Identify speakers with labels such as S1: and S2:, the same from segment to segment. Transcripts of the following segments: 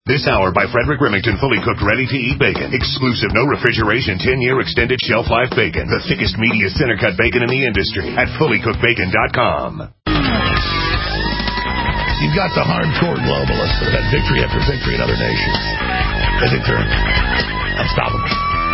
S1: This hour by Frederick Remington, fully cooked, ready-to-eat bacon. Exclusive, no refrigeration, 10-year extended shelf life bacon. The thickest, meatiest, center-cut bacon in the industry at fullycookedbacon.com.
S2: You've got the hardcore globalists that have had victory after victory in other nations. I think they're unstoppable.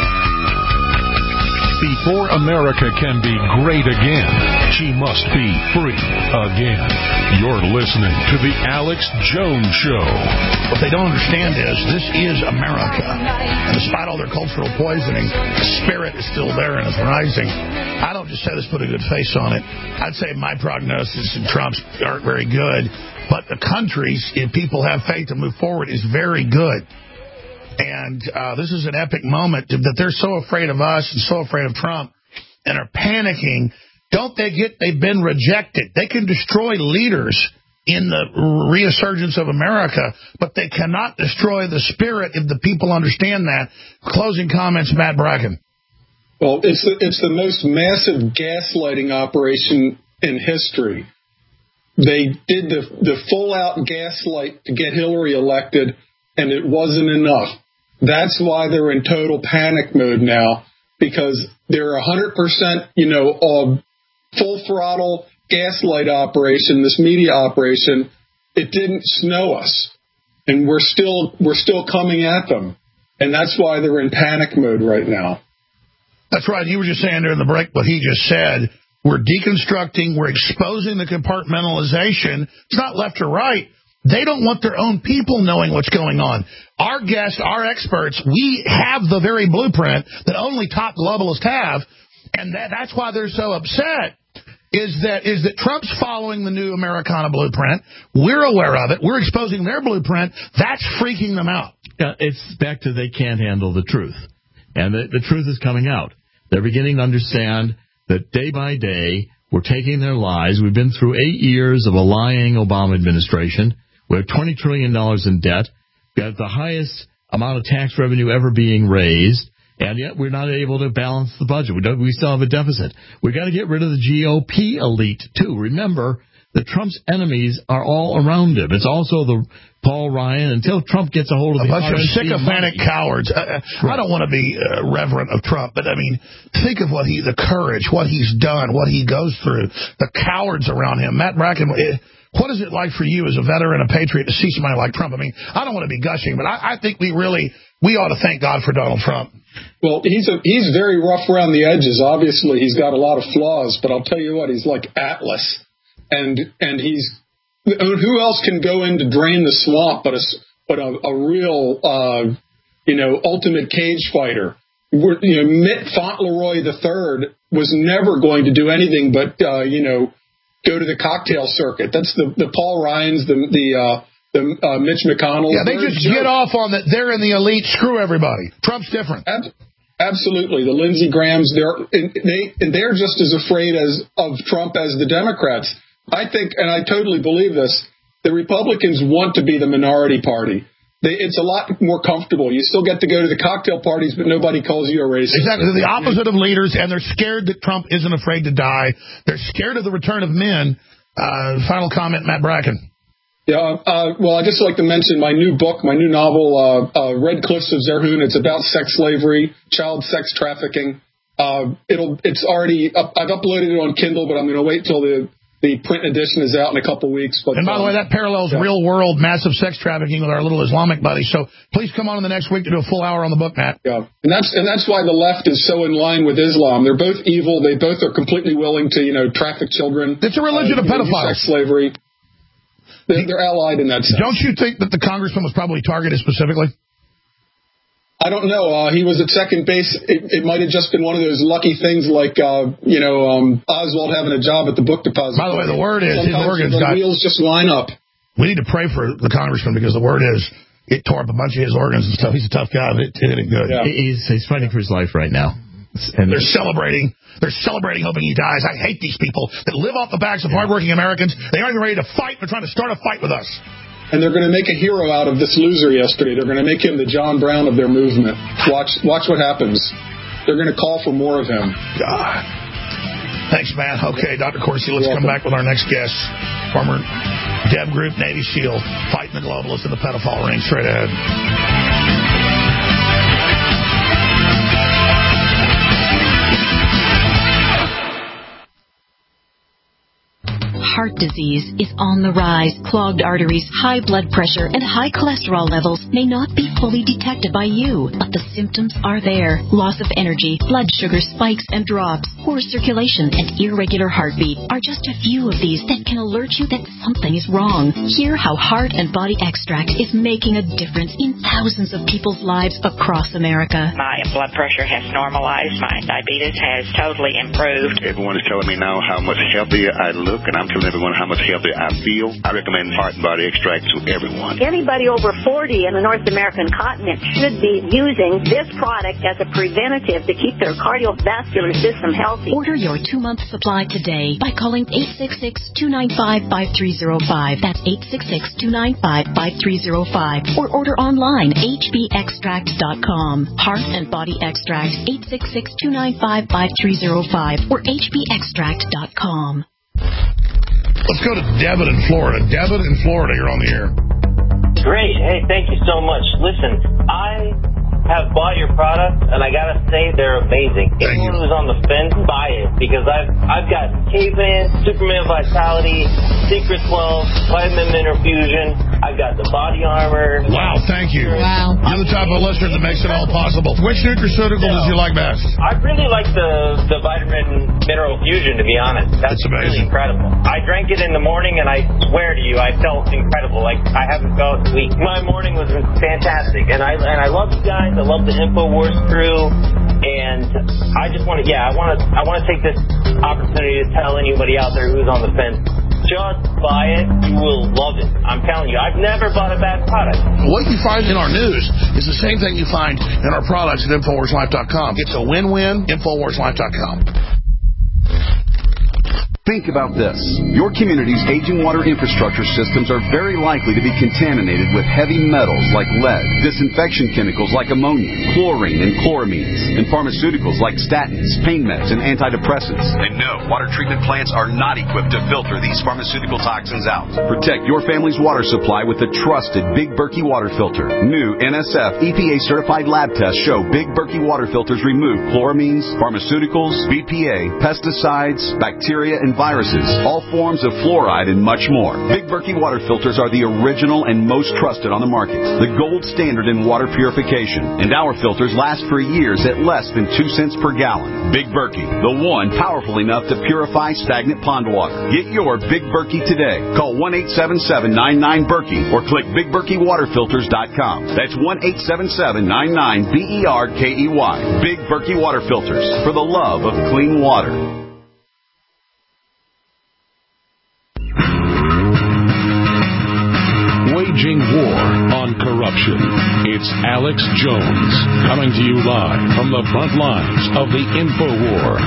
S3: Before America can be great again, she must be free again. You're listening to The Alex Jones Show.
S2: What they don't understand is this is America. And despite all their cultural poisoning, the spirit is still there and is rising. I don't just say this, put a good face on it. I'd say my prognosis and Trump's aren't very good. But the country's, if people have faith to move forward, is very good. And this is an epic moment that they're so afraid of us and so afraid of Trump and are panicking. Don't they get they've been rejected? They can destroy leaders in the resurgence of America, but they cannot destroy the spirit if the people understand that. Closing comments, Matt Bracken.
S4: Well, it's the most massive gaslighting operation in history. They did the full-out gaslight to get Hillary elected, and it wasn't enough. That's why they're in total panic mode now, because they're 100%, full throttle gaslight operation, this media operation. It didn't snow us, and we're still coming at them, and that's why they're in panic mode right now.
S2: That's right. You were just saying during the break what he just said. We're deconstructing. We're exposing the compartmentalization. It's not left or right. They don't want their own people knowing what's going on. Our guests, our experts, we have the very blueprint that only top globalists have, and that's why they're so upset, is that Trump's following the new Americana blueprint. We're aware of it. We're exposing their blueprint. That's freaking them out.
S5: Yeah, it's back to they can't handle the truth. And the truth is coming out. They're beginning to understand that day by day we're taking their lies. We've been through 8 years of a lying Obama administration. We have $20 trillion in debt. We have the highest amount of tax revenue ever being raised, and yet we're not able to balance the budget. We still have a deficit. We've got to get rid of the GOP elite, too. Remember that Trump's enemies are all around him. It's also the Paul Ryan until Trump gets a hold of
S2: a bunch of sycophantic cowards.
S5: Right.
S2: I don't want to be reverent of Trump, but, I mean, think of the courage, what he's done, what he goes through, the cowards around him. Matt Bracken, what is it like for you as a veteran, a patriot, to see somebody like Trump? I mean, I don't want to be gushing, but I think we ought to thank God for Donald Trump.
S4: Well, he's very rough around the edges. Obviously, he's got a lot of flaws, but I'll tell you what, he's like Atlas. And who else can go in to drain the swamp but a real, ultimate cage fighter? Mitt Fauntleroy III was never going to do anything but, go to the cocktail circuit. That's the Paul Ryans, the Mitch McConnell.
S2: Yeah, they just get off on that. They're in the elite. Screw everybody. Trump's different.
S4: Absolutely. The Lindsey Grahams, they're just as afraid of Trump as the Democrats. I think, and I totally believe this, the Republicans want to be the minority party. It's a lot more comfortable. You still get to go to the cocktail parties, but nobody calls you a racist.
S2: Exactly. They're the opposite of leaders, and they're scared that Trump isn't afraid to die. They're scared of the return of men. Final comment, Matt Bracken.
S4: Yeah, well, I'd just like to mention my new book, my new novel, Red Cliffs of Zerhoon. It's about sex slavery, child sex trafficking. It's already I've uploaded it on Kindle, but I'm going to wait till the print edition is out in a couple weeks. But,
S2: and by the way, that parallels real-world massive sex trafficking with our little Islamic buddies. So please come on in the next week to do a full hour on the book, Matt.
S4: Yeah, and that's why the left is so in line with Islam. They're both evil. They both are completely willing to traffic children.
S2: It's a religion of pedophiles.
S4: Sex slavery. They're allied in that sense.
S2: Don't you think that the congressman was probably targeted specifically?
S4: I don't know. He was at second base. It might have just been one of those lucky things like, Oswald having a job at the book depository.
S2: By the way, the word is his organs got...
S4: wheels just line up.
S2: We need to pray for the congressman because the word is it tore up a bunch of his organs and stuff. He's a tough guy. It ain't good.
S5: Yeah. He's fighting for his life right now.
S2: And they're celebrating. They're celebrating hoping he dies. I hate these people that live off the backs of hardworking Americans. They aren't even ready to fight. They're trying to start a fight with us.
S4: And they're going to make a hero out of this loser yesterday. They're going to make him the John Brown of their movement. Watch what happens. They're going to call for more of him.
S2: God. Thanks, man. Okay, Dr. Corsi, let's come back with our next guest. Former Deb Group, Navy SEAL, fighting the globalists in the pedophile ring. Straight ahead.
S6: Heart disease is on the rise. Clogged arteries, high blood pressure, and high cholesterol levels may not be fully detected by you, but the symptoms are there. Loss of energy, blood sugar spikes and drops, poor circulation, and irregular heartbeat are just a few of these that can alert you that something is wrong. Hear how Heart and Body Extract is making a difference in thousands of people's lives across America.
S7: My blood pressure has normalized. My diabetes has totally improved.
S8: Everyone is telling me now how much healthier I look, and I'm telling everyone how much healthier I feel. I recommend Heart and Body Extract to everyone.
S9: Anybody over 40 in the North American continent should be using this product as a preventative to keep their cardiovascular system healthy.
S6: Order your 2-month supply today by calling 866-295-5305. That's 866-295-5305. Or order online, hbextract.com. Heart and Body Extract, 866-295-5305 or hbextract.com.
S2: Let's go to Devin in Florida. Devin in Florida, you're on the air.
S10: Great. Hey, thank you so much. Listen, I have bought your product, and I gotta say they're amazing. Anyone who's on the fence, buy it, because I've got Caveman, Superman Vitality, Secret 12, Vitamin Mineral Fusion. I've got the body armor.
S2: Wow, thank you.
S11: Wow.
S2: You're the type of listener that makes it all possible. Which nutraceutical does you like best?
S10: I really like the Vitamin Mineral Fusion, to be honest. That's really incredible. I drank it in the morning, and I swear to you, I felt incredible. Like I haven't felt weak. My morning was fantastic, and I love you guys. I love the InfoWars crew, and I just want to, I want to take this opportunity to tell anybody out there who's on the fence, just buy it. You will love it. I'm telling you, I've never bought a bad product.
S2: What you find in our news is the same thing you find in our products at InfoWarsLife.com. It's a win-win, InfoWarsLife.com.
S12: Think about this. Your community's aging water infrastructure systems are very likely to be contaminated with heavy metals like lead, disinfection chemicals like ammonia, chlorine and chloramines, and pharmaceuticals like statins, pain meds, and antidepressants. And no, water treatment plants are not equipped to filter these pharmaceutical toxins out. Protect your family's water supply with the trusted Big Berkey water filter. New NSF EPA-certified lab tests show Big Berkey water filters remove chloramines, pharmaceuticals, BPA, pesticides, bacteria, and viruses, all forms of fluoride, and much more. Big Berkey water filters are the original and most trusted on the market, the gold standard in water purification, and our filters last for years at less than 2 cents per gallon. Big Berkey, the one powerful enough to purify stagnant pond water. Get your Big Berkey today. Call 1-877-99-BERKEY or click BigBerkeyWaterFilters.com. That's 1-877-99-BERKEY. Big Berkey water filters, for the love of clean water.
S3: Waging war on corruption. It's Alex Jones coming to you live from the front lines of the InfoWar.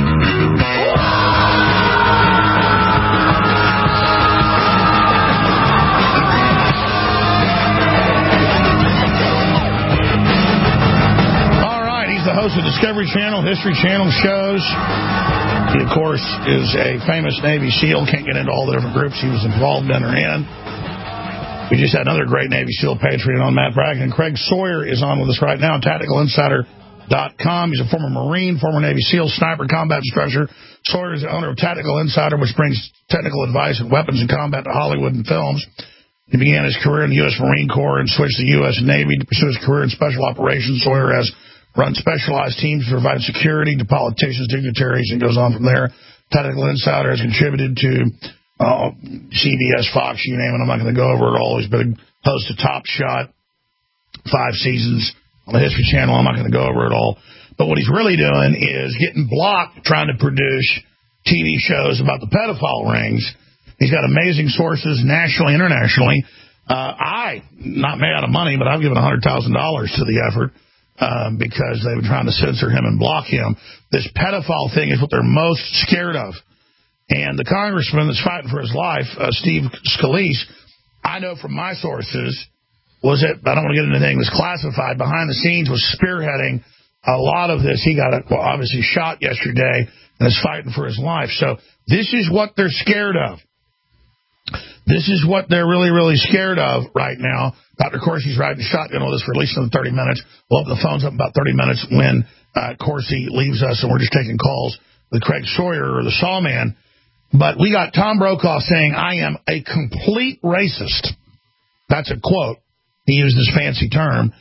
S2: All right, he's the host of Discovery Channel, History Channel shows. He, of course, is a famous Navy SEAL. Can't get into all the different groups he was involved in or in. We just had another great Navy SEAL patriot on, Matt Bracken. And Craig Sawyer is on with us right now, TacticalInsider.com. He's a former Marine, former Navy SEAL, sniper, combat instructor. Sawyer is the owner of Tactical Insider, which brings technical advice and weapons and combat to Hollywood and films. He began his career in the U.S. Marine Corps and switched to the U.S. Navy to pursue his career in special operations. Sawyer has run specialized teams to provide security to politicians, dignitaries, and goes on from there. Tactical Insider has contributed to CBS, Fox, you name it. I'm not going to go over it all. He's been host of Top Shot, 5 seasons on the History Channel. I'm not going to go over it all. But what he's really doing is getting blocked trying to produce TV shows about the pedophile rings. He's got amazing sources nationally, internationally. I, not made out of money, but I've given $100,000 to the effort because they've been trying to censor him and block him. This pedophile thing is what they're most scared of. And the congressman that's fighting for his life, Steve Scalise, I know from my sources, I don't want to get into anything that's classified, behind the scenes was spearheading a lot of this. He got obviously shot yesterday and is fighting for his life. So this is what they're scared of. This is what they're really, really scared of right now. Dr. Corsi's riding shotgun with us for at least another 30 minutes. We'll open the phones up in about 30 minutes when Corsi leaves us, and we're just taking calls with Craig Sawyer or the Sawman. But we got Tom Brokaw saying, I am a complete racist. That's a quote. He used this fancy term,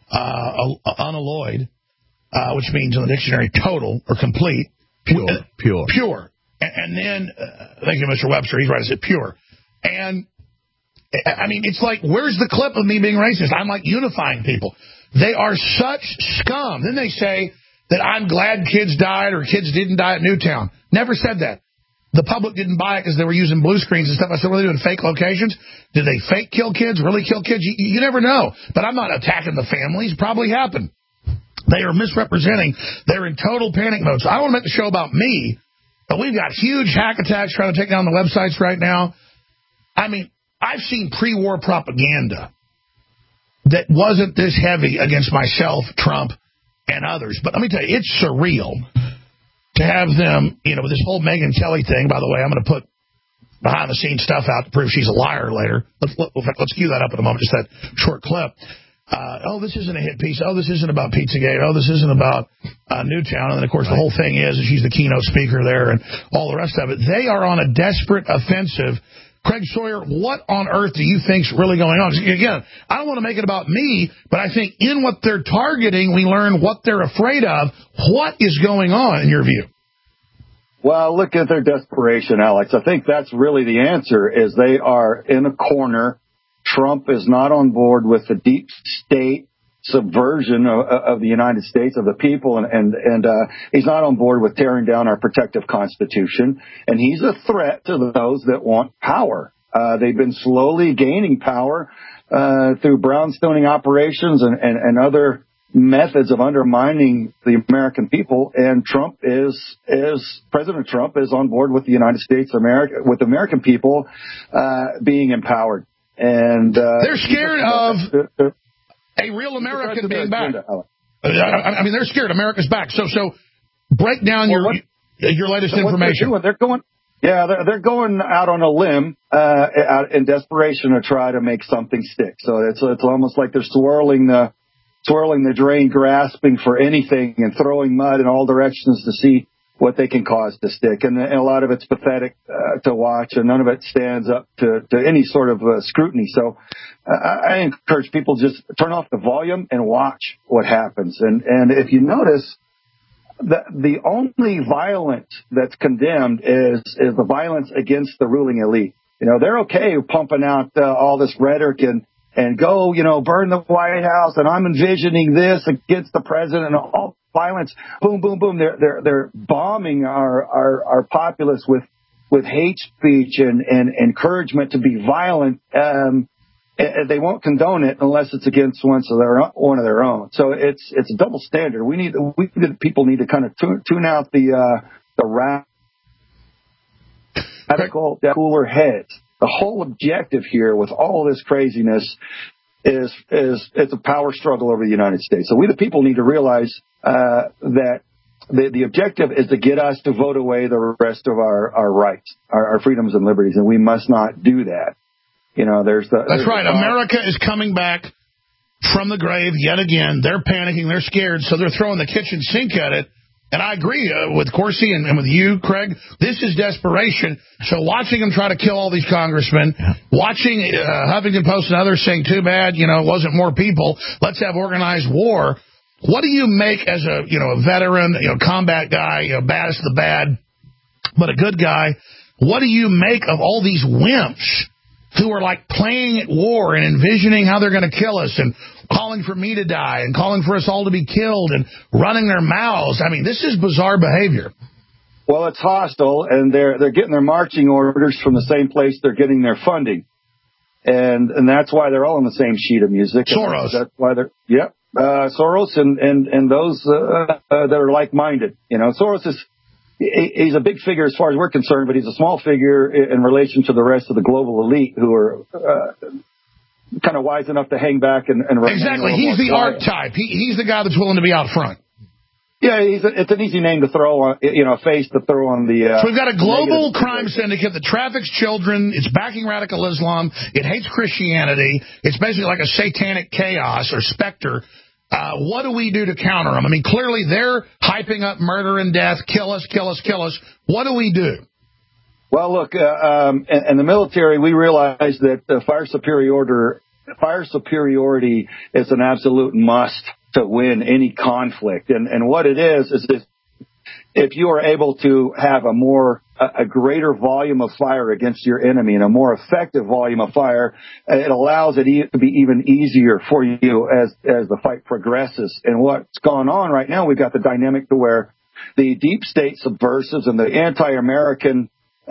S2: unalloyed, which means in the dictionary total or complete. Pure. And then, thank you, Mr. Webster, he's right, I said pure. And, I mean, it's like, where's the clip of me being racist? I'm like unifying people. They are such scum. Then they say that I'm glad kids died or kids didn't die at Newtown. Never said that. The public didn't buy it because they were using blue screens and stuff. I said, were they doing fake locations? Did they fake kill kids, really kill kids? You never know. But I'm not attacking the families. Probably happened. They are misrepresenting. They're in total panic mode. So I don't want to make the show about me, but we've got huge hack attacks trying to take down the websites right now. I mean, I've seen pre-war propaganda that wasn't this heavy against myself, Trump, and others. But let me tell you, it's surreal to have them, you know, with this whole Megyn Kelly thing. By the way, I'm going to put behind-the-scenes stuff out to prove she's a liar later. Let's cue that up in a moment, just that short clip. This isn't a hit piece. This isn't about Pizzagate. This isn't about Newtown. And then, of course, the whole thing is she's the keynote speaker there and all the rest of it. They are on a desperate offensive. Craig Sawyer, what on earth do you think's really going on? Again, I don't want to make it about me, but I think in what they're targeting, we learn what they're afraid of. What is going on, in your view?
S11: Well, look at their desperation, Alex. I think that's really the answer, is they are in a corner. Trump is not on board with the deep state subversion of the United States, of the people, and he's not on board with tearing down our protective Constitution, and he's a threat to those that want power. They've been slowly gaining power through brownstoning operations and other methods of undermining the American people, and President Trump is on board with the United States, with American people being empowered. And
S2: they're scared of a real American being back. I mean, they're scared America's back. So break down your latest information.
S11: They're going out on a limb in desperation to try to make something stick. So it's almost like they're swirling the drain, grasping for anything and throwing mud in all directions to see what they can cause to stick. And a lot of it's pathetic to watch, and none of it stands up to any sort of scrutiny. So I encourage people just turn off the volume and watch what happens. And if you notice, the only violence that's condemned is the violence against the ruling elite. You know, they're okay pumping out all this rhetoric and go, burn the White House, and I'm envisioning this against the president and all violence. Boom, boom, boom. They're bombing our populace with hate speech and encouragement to be violent. They won't condone it unless it's against one of their own. So it's a double standard. People need to kind of tune out the radical, cooler heads. The whole objective here with all this craziness is it's a power struggle over the United States. So we the people need to realize that the objective is to get us to vote away the rest of our rights, our freedoms and liberties, and we must not do that. That's
S2: right. America is coming back from the grave yet again. They're panicking. They're scared, so they're throwing the kitchen sink at it. And I agree with Corsi and with you, Craig. This is desperation. So watching them try to kill all these congressmen, watching Huffington Post and others saying, too bad, it wasn't more people. Let's have organized war. What do you make as a veteran, combat guy, baddest of the bad, but a good guy? What do you make of all these wimps who are like playing at war and envisioning how they're going to kill us and calling for me to die and calling for us all to be killed and running their mouths? I mean, this is bizarre behavior.
S11: Well, it's hostile, and they're getting their marching orders from the same place they're getting their funding. And that's why they're all on the same sheet of music.
S2: Soros.
S11: That's why Soros and those that are like-minded. Soros he's a big figure as far as we're concerned, but he's a small figure in relation to the rest of the global elite who are kind of wise enough to hang back and
S2: exactly. He's the archetype. He's the guy that's willing to be out front.
S11: Yeah, it's an easy name to throw on, a face to throw on the...
S2: So we've got a global crime syndicate that traffics children. It's backing radical Islam. It hates Christianity. It's basically like a satanic chaos or specter. What do we do to counter them? I mean, clearly they're hyping up murder and death. Kill us, kill us, kill us. What do we do?
S11: Well, look, in the military, we realize that fire superiority is an absolute must to win any conflict. And what it is if you are able to have a greater volume of fire against your enemy and a more effective volume of fire, it allows it to be even easier for you as the fight progresses. And what's gone on right now, we've got the dynamic to where the deep state subversives and the anti-American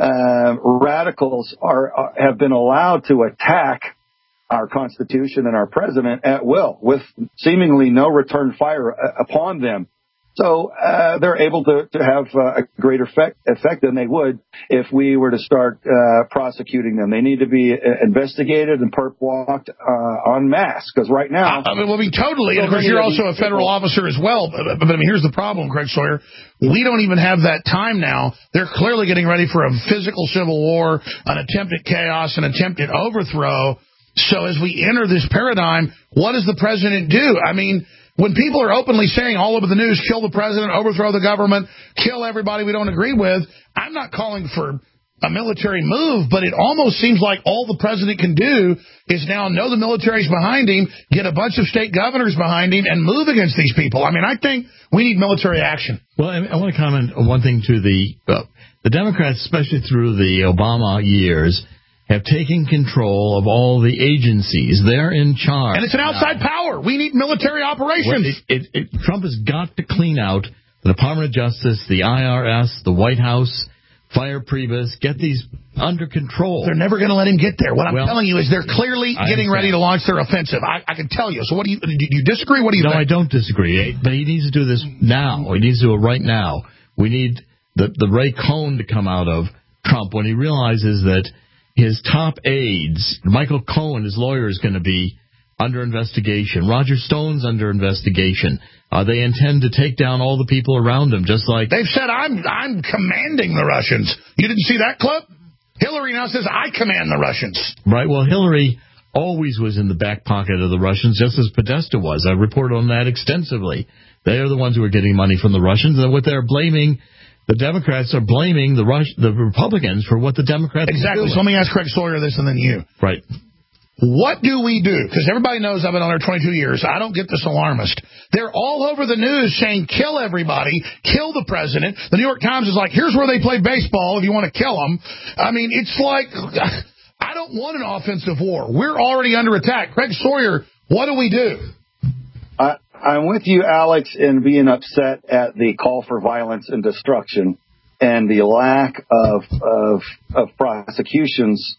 S11: radicals have been allowed to attack our Constitution and our president at will, with seemingly no return fire upon them. So they're able to have a greater effect than they would if we were to start prosecuting them. They need to be investigated and perp walked en masse, because right now...
S2: totally. And of course, you're also a federal officer as well. But I mean, here's the problem, Craig Sawyer. We don't even have that time now. They're clearly getting ready for a physical civil war, an attempt at chaos, an attempt at overthrow. So as we enter this paradigm, what does the president do? I mean, when people are openly saying all over the news, kill the president, overthrow the government, kill everybody we don't agree with, I'm not calling for a military move, but it almost seems like all the president can do is now know the military's behind him, get a bunch of state governors behind him, and move against these people. I mean, I think we need military action.
S5: Well, I want to comment on one thing to the Democrats, especially through the Obama years, have taken control of all the agencies. They're in charge.
S2: And it's an outside power. We need military operations.
S5: Trump has got to clean out the Department of Justice, the IRS, the White House, Fire Priebus, get these under control.
S2: They're never going to let him get there. What I'm telling you is they're clearly getting ready to launch their offensive. I can tell you. So do you disagree? What do you think?
S5: No, I don't disagree. But he needs to do this now. He needs to do it right now. We need the Ray Cohn to come out of Trump when he realizes that his top aides, Michael Cohen, his lawyer, is going to be under investigation. Roger Stone's under investigation. They intend to take down all the people around him, just like...
S2: They've said, I'm commanding the Russians. You didn't see that clip? Hillary now says, I command the Russians.
S5: Right, well, Hillary always was in the back pocket of the Russians, just as Podesta was. I reported on that extensively. They are the ones who are getting money from the Russians, and what they're blaming... The Democrats are blaming the Republicans for what the Democrats are doing.
S2: So let me ask Craig Sawyer this and then you.
S5: Right.
S2: What do we do? Because everybody knows I've been on there 22 years. I don't get this alarmist. They're all over the news saying, kill everybody, kill the president. The New York Times is like, here's where they play baseball if you want to kill them. I mean, it's like, I don't want an offensive war. We're already under attack. Craig Sawyer, what do we do?
S11: I'm with you, Alex, in being upset at the call for violence and destruction and the lack of prosecutions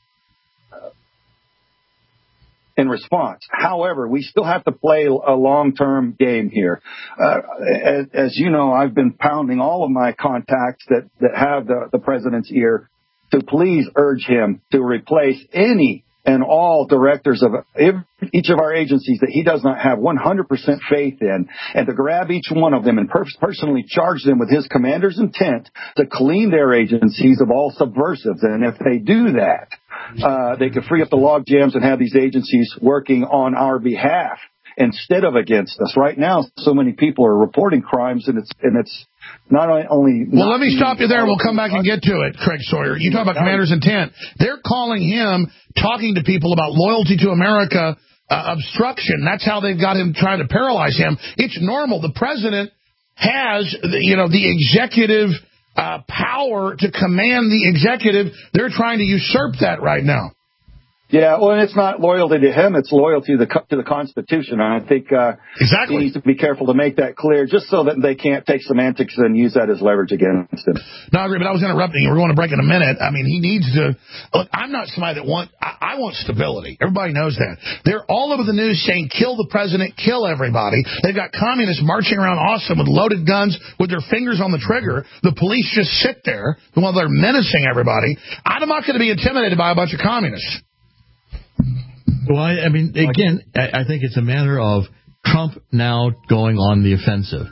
S11: in response. However, we still have to play a long-term game here. As you know, I've been pounding all of my contacts that have the president's ear to please urge him to replace any and all directors of each of our agencies that he does not have 100% faith in, and to grab each one of them and personally charge them with his commander's intent to clean their agencies of all subversives. And if they do that, they can free up the log jams and have these agencies working on our behalf instead of against us. Right now, so many people are reporting crimes, and it's not only...
S2: Well, let me stop you there. We'll come back and get to it, Craig Sawyer. You talk about commander's intent. They're calling him, talking to people about loyalty to America, obstruction. That's how they've got him trying to paralyze him. It's normal. The president has, the executive power to command the executive. They're trying to usurp that right now.
S11: Yeah, well, and it's not loyalty to him; it's loyalty to the Constitution. And I think
S2: exactly.
S11: He needs to be careful to make that clear, just so that they can't take semantics and use that as leverage against him.
S2: No, I agree, but I was interrupting you. We're going to break in a minute. I mean, he needs to look. I'm not somebody that I want stability. Everybody knows that. They're all over the news saying, "Kill the president, kill everybody." They've got communists marching around Austin with loaded guns, with their fingers on the trigger. The police just sit there while they're menacing everybody. I'm not going to be intimidated by a bunch of communists.
S5: Well, I mean, again, I think it's a matter of Trump now going on the offensive.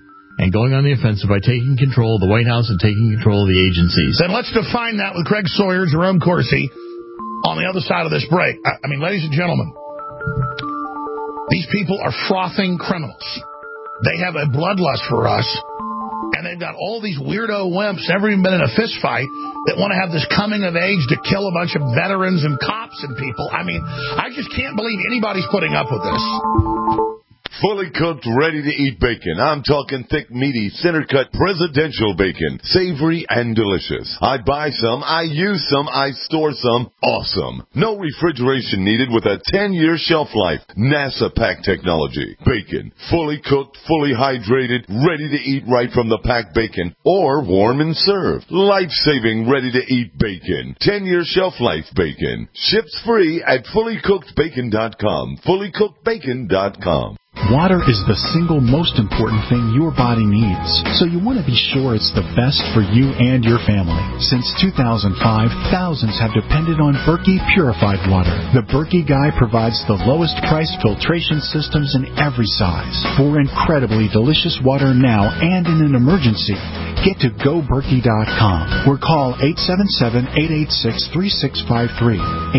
S5: and going on the offensive by taking control of the White House and taking control of the agencies.
S2: Then let's define that with Craig Sawyer, Jerome Corsi, on the other side of this break. I mean, ladies and gentlemen, these people are frothing criminals. They have a bloodlust for us, and they've got all these weirdo wimps, never even been in a fist fight, that want to have this coming of age to kill a bunch of veterans and cops and people. I mean, I just can't believe anybody's putting up with this.
S13: Fully cooked, ready-to-eat bacon. I'm talking thick, meaty, center-cut presidential bacon. Savory and delicious. I buy some, I use some, I store some. Awesome. No refrigeration needed with a 10-year shelf life. NASA pack technology. Bacon. Fully cooked, fully hydrated, ready to eat right from the packed bacon. Or warm and served. Life-saving, ready-to-eat bacon. 10-year shelf life bacon. Ships free at fullycookedbacon.com. Fullycookedbacon.com.
S14: Water is the single most important thing your body needs, so you want to be sure it's the best for you and your family. Since 2005, thousands have depended on Berkey purified water. The Berkey Guy provides the lowest price filtration systems in every size. For incredibly delicious water now and in an emergency, get to GoBerkey.com or call 877-886-3653.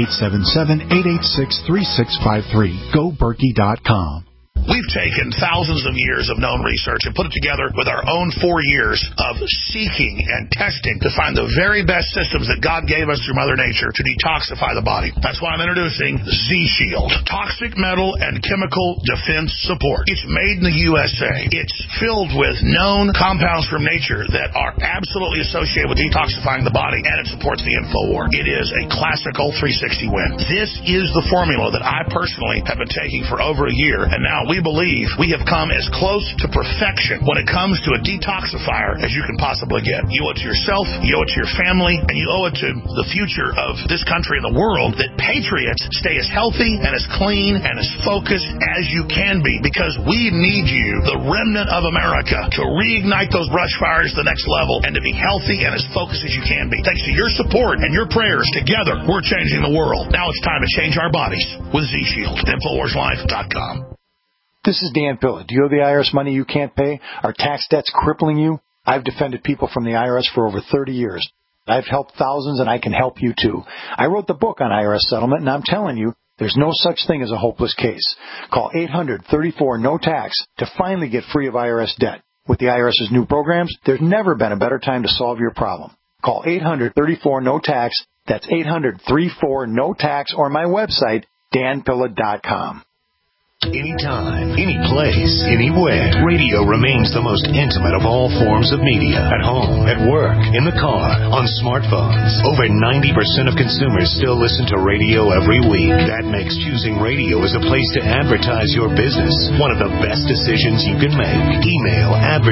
S14: 877-886-3653. GoBerkey.com.
S2: We've taken thousands of years of known research and put it together with our own 4 years of seeking and testing to find the very best systems that God gave us through Mother Nature to detoxify the body. That's why I'm introducing Z-Shield, toxic metal and chemical defense support. It's made in the USA. It's filled with known compounds from nature that are absolutely associated with detoxifying the body, and it supports the InfoWar. It is a classical 360 win. This is the formula that I personally have been taking for over a year, and now we believe we have come as close to perfection when it comes to a detoxifier as you can possibly get. You owe it to yourself, you owe it to your family, and you owe it to the future of this country and the world that patriots stay as healthy and as clean and as focused as you can be, because we need you, the remnant of America, to reignite those brush fires to the next level and to be healthy and as focused as you can be. Thanks to your support and your prayers, together we're changing the world. Now it's time to change our bodies with Z-Shield. InfoWarsLife.com.
S15: This is Dan Pilla. Do you owe the IRS money you can't pay? Are tax debts crippling you? I've defended people from the IRS for over 30 years. I've helped thousands, and I can help you too. I wrote the book on IRS settlement, and I'm telling you, there's no such thing as a hopeless case. Call 800-34-NO-TAX to finally get free of IRS debt. With the IRS's new programs, there's never been a better time to solve your problem. Call 800-34-NO-TAX. That's 800-34-NO-TAX, or my website, danpilla.com.
S1: Anytime, any place, anywhere. Radio remains the most intimate of all forms of media. At home, at work, in the car, on smartphones. Over 90% of consumers still listen to radio every week. That makes choosing radio as a place to advertise your business one of the best decisions you can make. Email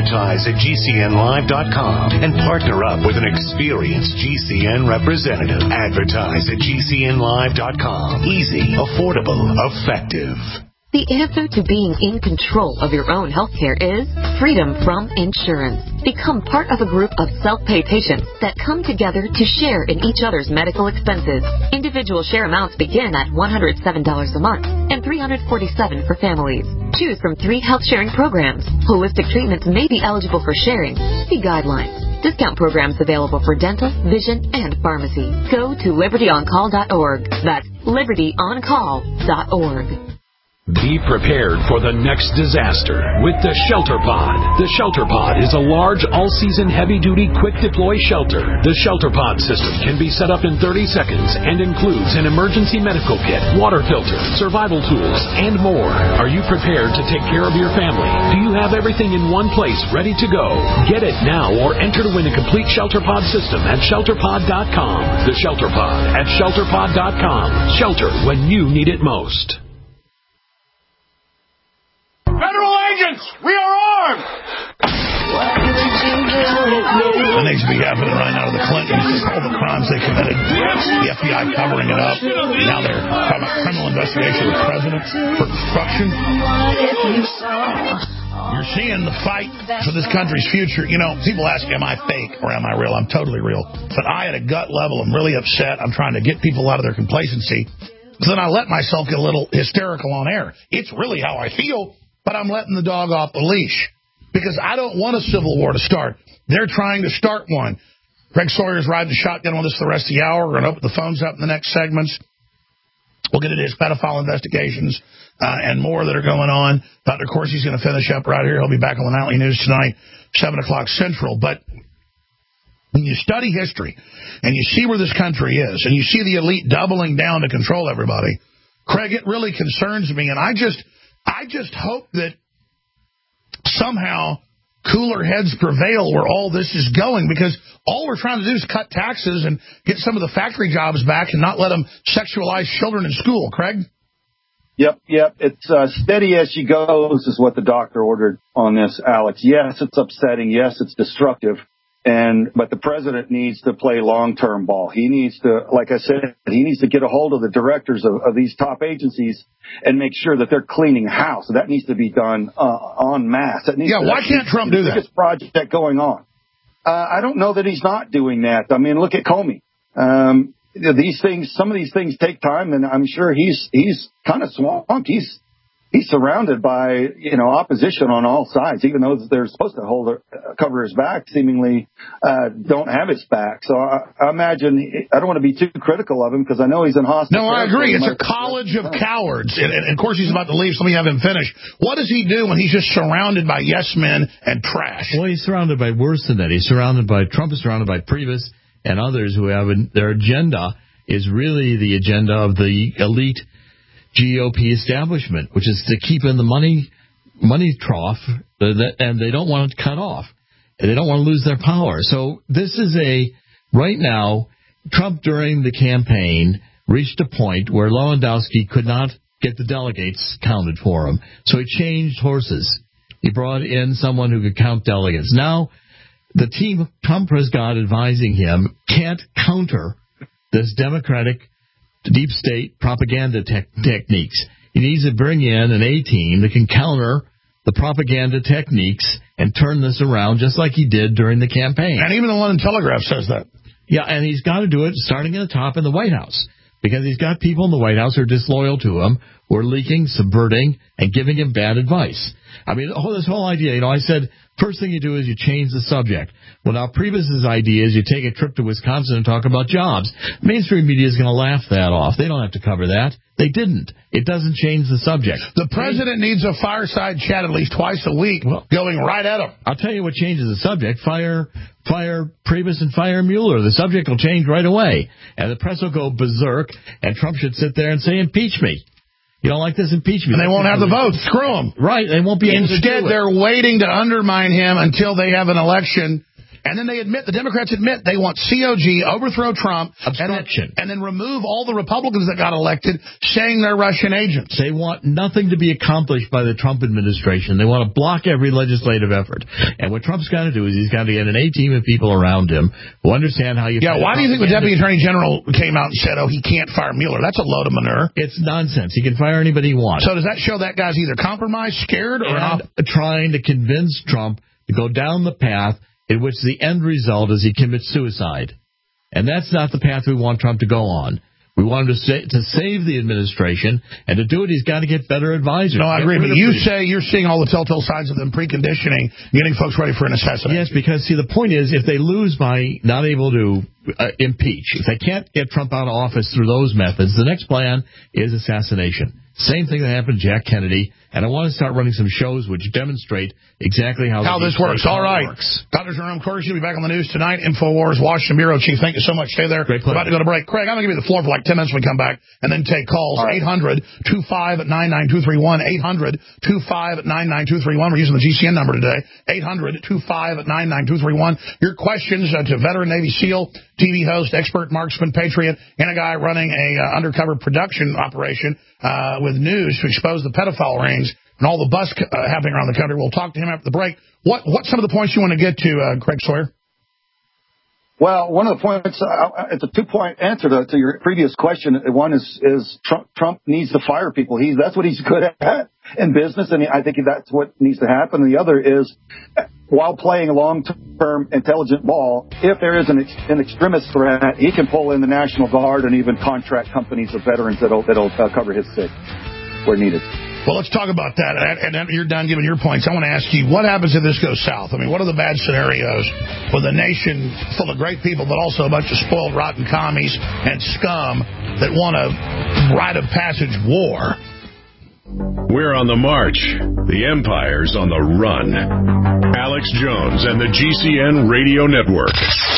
S1: advertise@gcnlive.com and partner up with an experienced GCN representative. Advertise@gcnlive.com. Easy, affordable, effective.
S16: The answer to being in control of your own healthcare is freedom from insurance. Become part of a group of self-pay patients that come together to share in each other's medical expenses. Individual share amounts begin at $107 a month and $347 for families. Choose from 3 health sharing programs. Holistic treatments may be eligible for sharing. See guidelines. Discount programs available for dental, vision, and pharmacy. Go to libertyoncall.org. That's libertyoncall.org.
S3: Be prepared for the next disaster with the Shelter Pod. The Shelter Pod is a large, all-season, heavy-duty, quick-deploy shelter. The Shelter Pod system can be set up in 30 seconds and includes an emergency medical kit, water filter, survival tools, and more. Are you prepared to take care of your family? Do you have everything in one place ready to go? Get it now or enter to win a complete Shelter Pod system at ShelterPod.com. The Shelter Pod at ShelterPod.com. Shelter when you need it most.
S2: Federal agents, we are armed! That needs to be happening right now to the Clintons. All the crimes they committed. The FBI covering it up. Now they're talking about criminal investigation of presidents for obstruction. You're seeing the fight for this country's future. You know, people ask, am I fake or am I real? I'm totally real. But I, at a gut level, am really upset. I'm trying to get people out of their complacency. So then I let myself get a little hysterical on air. It's really how I feel. But I'm letting the dog off the leash. because I don't want a civil war to start. They're trying to start one. Greg Sawyer's riding the shotgun with us the rest of the hour. We're going to open the phones up in the next segments. We'll get into his pedophile investigations and more that are going on. Dr. Corsi's going to finish up right here. He'll be back on the Nightly News tonight, 7 o'clock Central. But when you study history and you see where this country is and you see the elite doubling down to control everybody, Craig, it really concerns me. And I just hope that somehow cooler heads prevail where all this is going, because all we're trying to do is cut taxes and get some of the factory jobs back and not let them sexualize children in school. Craig?
S11: Yep. It's steady as she goes is what the doctor ordered on this, Alex. Yes, it's upsetting. Yes, it's destructive. But the president needs to play long-term ball. He needs to, like I said, he needs to get a hold of the directors of these top agencies and make sure that they're cleaning house. That needs to be done en masse.
S2: Why can't Trump do that?
S11: Biggest project going on. I don't know that he's not doing that. I mean, look at Comey. Some of these things take time, and I'm sure he's kind of swamped. He's surrounded by, opposition on all sides, even though they're supposed to cover his back, seemingly don't have his back. So I imagine, I don't want to be too critical of him because I know he's in hospital.
S2: No, I agree. It's a college of cowards. And of course, he's about to leave, so let me have him finish. What does he do when he's just surrounded by yes men and trash?
S5: Well, he's surrounded by worse than that. Trump is surrounded by Priebus and others who have their agenda is really the agenda of the elite GOP establishment, which is to keep in the money trough, and they don't want it to cut off. And they don't want to lose their power. So this is right now, Trump during the campaign reached a point where Lewandowski could not get the delegates counted for him. So he changed horses. He brought in someone who could count delegates. Now, the team Trump has got advising him can't counter this Democratic deep state propaganda techniques. He needs to bring in an A-team that can counter the propaganda techniques and turn this around just like he did during the campaign.
S2: And even the London Telegraph says that.
S5: Yeah, and he's got to do it starting at the top in the White House, because he's got people in the White House who are disloyal to him, who are leaking, subverting, and giving him bad advice. I mean, this whole idea, I said, first thing you do is you change the subject. Well, now, Priebus's idea is you take a trip to Wisconsin and talk about jobs. Mainstream media is going to laugh that off. They don't have to cover that. They didn't. It doesn't change the subject.
S2: The president needs a fireside chat at least twice a week, going right at him.
S5: I'll tell you what changes the subject. Fire Priebus and fire Mueller. The subject will change right away. And the press will go berserk, and Trump should sit there and say, impeach me. You don't like this impeachment.
S2: And they won't have the votes. Screw them.
S5: Right. They won't be able to do it.
S2: Instead, they're waiting to undermine him until they have an election. And then the Democrats admit they want COG, overthrow Trump,
S5: obstruction,
S2: and then remove all the Republicans that got elected saying they're Russian agents.
S5: They want nothing to be accomplished by the Trump administration. They want to block every legislative effort. And what Trump's got to do is he's got to get an A-team of people around him who understand how you...
S2: Yeah, why do you think the Deputy Attorney General came out and said, he can't fire Mueller? That's a load of manure.
S5: It's nonsense. He can fire anybody he wants.
S2: So does that show that guy's either compromised, scared, or not?
S5: Trying to convince Trump to go down the path in which the end result is he commits suicide. And that's not the path we want Trump to go on. We want him to save the administration, and to do it, he's got to get better advisors.
S2: No, I agree. But you say you're seeing all the telltale signs of them preconditioning, getting folks ready for an assassination.
S5: Yes, because, see, the point is, if they lose by not able to impeach, if they can't get Trump out of office through those methods, the next plan is assassination. Same thing that happened to Jack Kennedy. And I want to start running some shows which demonstrate exactly how
S2: this works. All right. Dr. Jerome Corsi will be back on the news tonight. InfoWars Washington Bureau Chief. Thank you so much. Stay there.
S5: Great
S2: pleasure. We're about to go to break. Craig, I'm going to give you the floor for like 10 minutes when we come back and then take calls. Right. 800-259-9231. 800-259-9231. We're using the GCN number today. 800-259-9231. Your questions to veteran Navy SEAL, TV host, expert marksman, patriot, and a guy running a undercover production operation with news to expose the pedophile rings and all the bust happening around the country. We'll talk to him after the break. What's some of the points you want to get to, Craig Sawyer?
S11: Well, one of the points, it's a two-point answer to your previous question. One is Trump needs to fire people. That's what he's good at in business, and I think that's what needs to happen. And the other is, while playing a long-term intelligent ball, if there is an extremist threat, he can pull in the National Guard and even contract companies of veterans that'll cover his sick where needed.
S2: Well, let's talk about that. And you're done giving your points. I want to ask you, what happens if this goes south? I mean, what are the bad scenarios with a nation full of great people, but also a bunch of spoiled, rotten commies and scum that want a rite of passage war?
S3: We're on the march. The Empire's on the run. Alex Jones and the GCN Radio Network.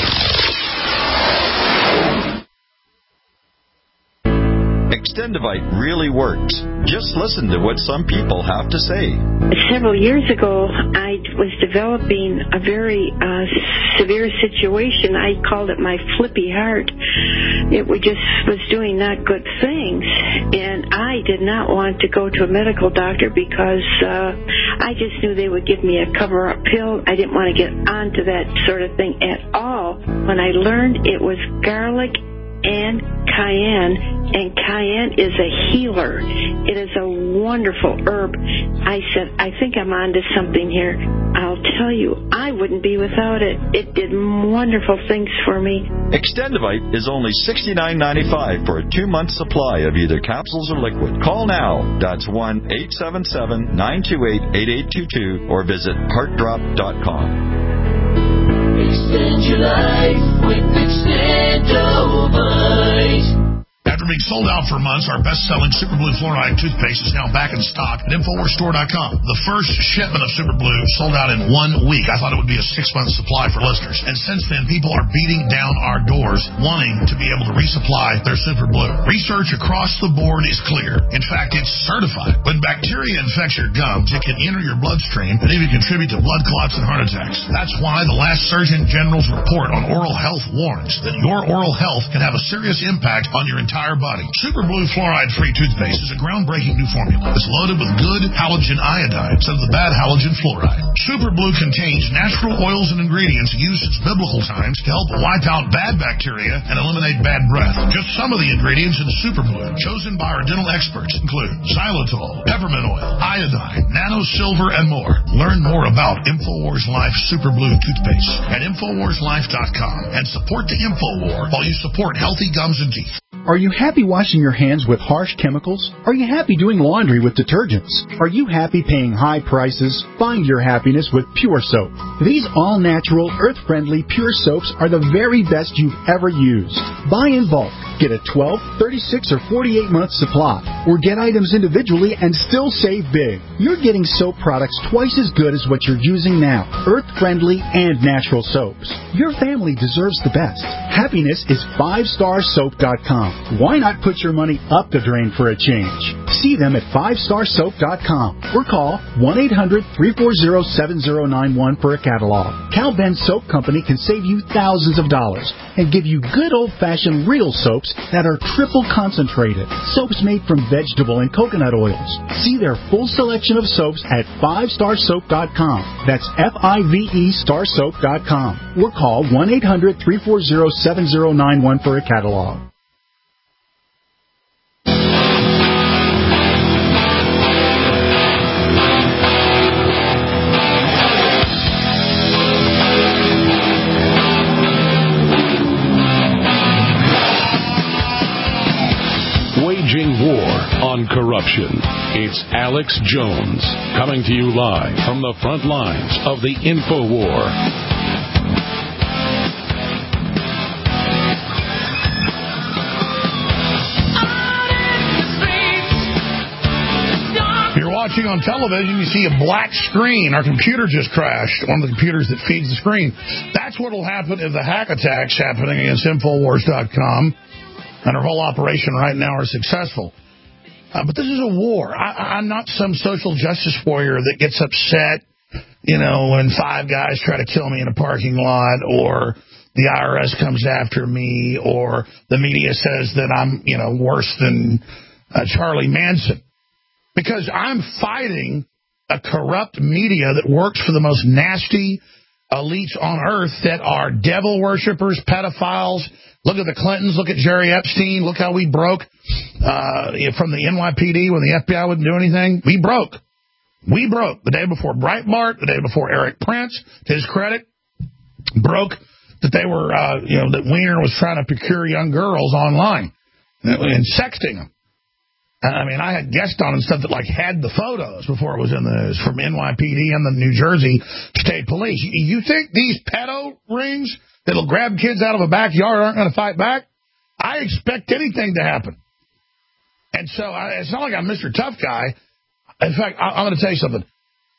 S17: Extendivite really works. Just listen to what some people have to say.
S18: Several years ago, I was developing a very severe situation. I called it my flippy heart. It just was doing not good things, and I did not want to go to a medical doctor because I just knew they would give me a cover-up pill. I didn't want to get onto that sort of thing at all. When I learned it was garlic and cayenne is a healer. It is a wonderful herb. I said, I think I'm onto something here. I'll tell you, I wouldn't be without it. It did wonderful things for me.
S17: Extendivite is only $69.95 for a 2-month supply of either capsules or liquid. Call now. That's 1-877-928-8822 or visit heartdrop.com.
S19: Extend your life with Extendovite.
S2: After being sold out for months, our best-selling Super Blue Fluoride toothpaste is now back in stock at InfoWarsStore.com. The first shipment of Super Blue sold out in 1 week. I thought it would be a 6-month supply for listeners. And since then, people are beating down our doors wanting to be able to resupply their Super Blue. Research across the board is clear. In fact, it's certified. When bacteria infects your gums, it can enter your bloodstream and even contribute to blood clots and heart attacks. That's why the last Surgeon General's report on oral health warns that your oral health can have a serious impact on your entire body. Super Blue Fluoride-Free toothpaste is a groundbreaking new formula. It's loaded with good halogen iodine instead of the bad halogen fluoride. Super Blue contains natural oils and ingredients used since biblical times to help wipe out bad bacteria and eliminate bad breath. Just some of the ingredients in Super Blue, chosen by our dental experts, include xylitol, peppermint oil, iodine, nano-silver, and more. Learn more about InfoWars Life Super Blue toothpaste at InfoWarsLife.com and support the InfoWar while you support healthy gums and teeth.
S14: Are you happy washing your hands with harsh chemicals? Are you happy doing laundry with detergents? Are you happy paying high prices? Find your happiness with Pure Soap. These all-natural, earth-friendly Pure Soaps are the very best you've ever used. Buy in bulk. Get a 12, 36, or 48-month supply. Or get items individually and still save big. You're getting soap products twice as good as what you're using now. Earth-friendly and natural soaps. Your family deserves the best. Happiness is 5starsoap.com. Why not put your money up the drain for a change? See them at 5starsoap.com or call 1-800-340-7091 for a catalog. Cal Ben Soap Company can save you thousands of dollars and give you good old-fashioned real soaps that are triple concentrated. Soaps made from vegetable and coconut oils. See their full selection of soaps at 5starsoap.com. That's F-I-V-E starsoap.com. Or call 1-800-340-7091 for a catalog.
S3: Waging war on corruption. It's Alex Jones coming to you live from the front lines of the InfoWar.
S2: You're watching on television, you see a black screen. Our computer just crashed, one of the computers that feeds the screen. That's what will happen if the hack attacks happening against Infowars.com and our whole operation right now are successful. But this is a war. I'm not some social justice warrior that gets upset, when 5 guys try to kill me in a parking lot, or the IRS comes after me, or the media says that I'm, worse than Charlie Manson. Because I'm fighting a corrupt media that works for the most nasty elites on earth that are devil worshippers, pedophiles. Look at the Clintons. Look at Jerry Epstein. Look how we broke from the NYPD when the FBI wouldn't do anything. We broke. We broke the day before Breitbart, the day before Eric Prince, to his credit, broke that they were, that Weiner was trying to procure young girls online and sexting them. I mean, I had guests on and stuff that, like, had the photos before it was in the news from NYPD and the New Jersey State Police. You think these pedo rings that'll grab kids out of a backyard aren't going to fight back? I expect anything to happen. And so it's not like I'm Mr. Tough Guy. In fact, I'm going to tell you something.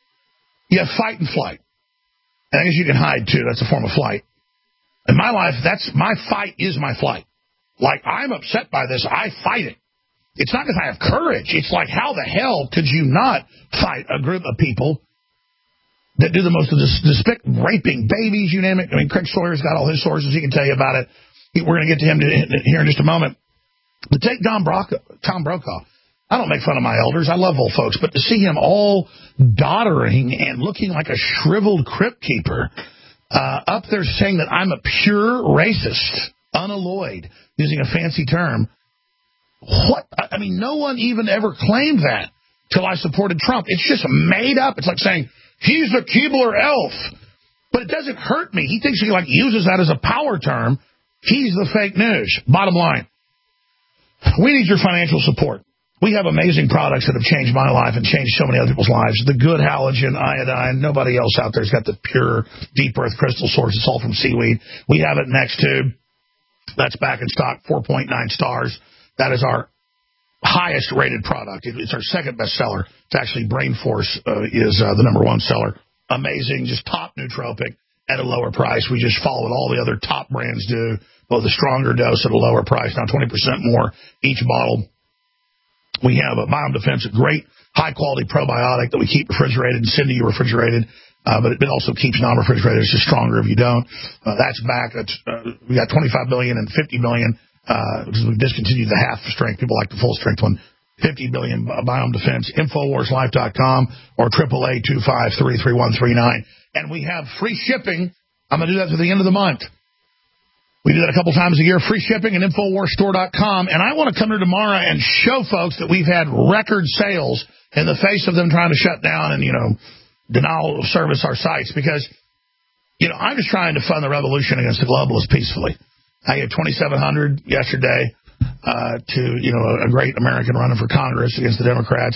S2: You have fight and flight. And I guess you can hide, too. That's a form of flight. In my life, that's my fight is my flight. Like, I'm upset by this. I fight it. It's not because I have courage. It's like, how the hell could you not fight a group of people that do the most of this raping babies, you name it? I mean, Craig Sawyer's got all his sources. He can tell you about it. We're going to get to him here in just a moment. But take Tom Brokaw. I don't make fun of my elders. I love old folks. But to see him all doddering and looking like a shriveled crypt keeper up there saying that I'm a pure racist, unalloyed, using a fancy term. What? I mean, no one even ever claimed that till I supported Trump. It's just made up. It's like saying, he's a Keebler elf. But it doesn't hurt me. He thinks he like uses that as a power term. He's the fake news. Bottom line, we need your financial support. We have amazing products that have changed my life and changed so many other people's lives. The good halogen iodine. Nobody else out there has got the pure deep earth crystal source. It's all from seaweed. We have it next tube. That's back in stock, 4.9 stars. That is our highest rated product. It's our second best seller. It's actually Brain Force is the number one seller. Amazing, just top nootropic at a lower price. We just follow what all the other top brands do, both a stronger dose at a lower price, now 20% more each bottle. We have a Biome Defense, a great high-quality probiotic that we keep refrigerated and send to you refrigerated, but it also keeps non-refrigerated. It's just stronger if you don't. That's back. We got $25 billion and $50 billion because we've discontinued the half-strength. People like the full-strength one. $50 billion Biome Defense, InfoWarsLife.com or 888-253-3139. And we have free shipping. I'm going to do that to the end of the month. We do that a couple times a year, free shipping at InfoWarsStore.com. And I want to come here tomorrow and show folks that we've had record sales in the face of them trying to shut down and, denial of service our sites because, I'm just trying to fund the revolution against the globalists peacefully. I had 2,700 yesterday to, a great American running for Congress against the Democrats.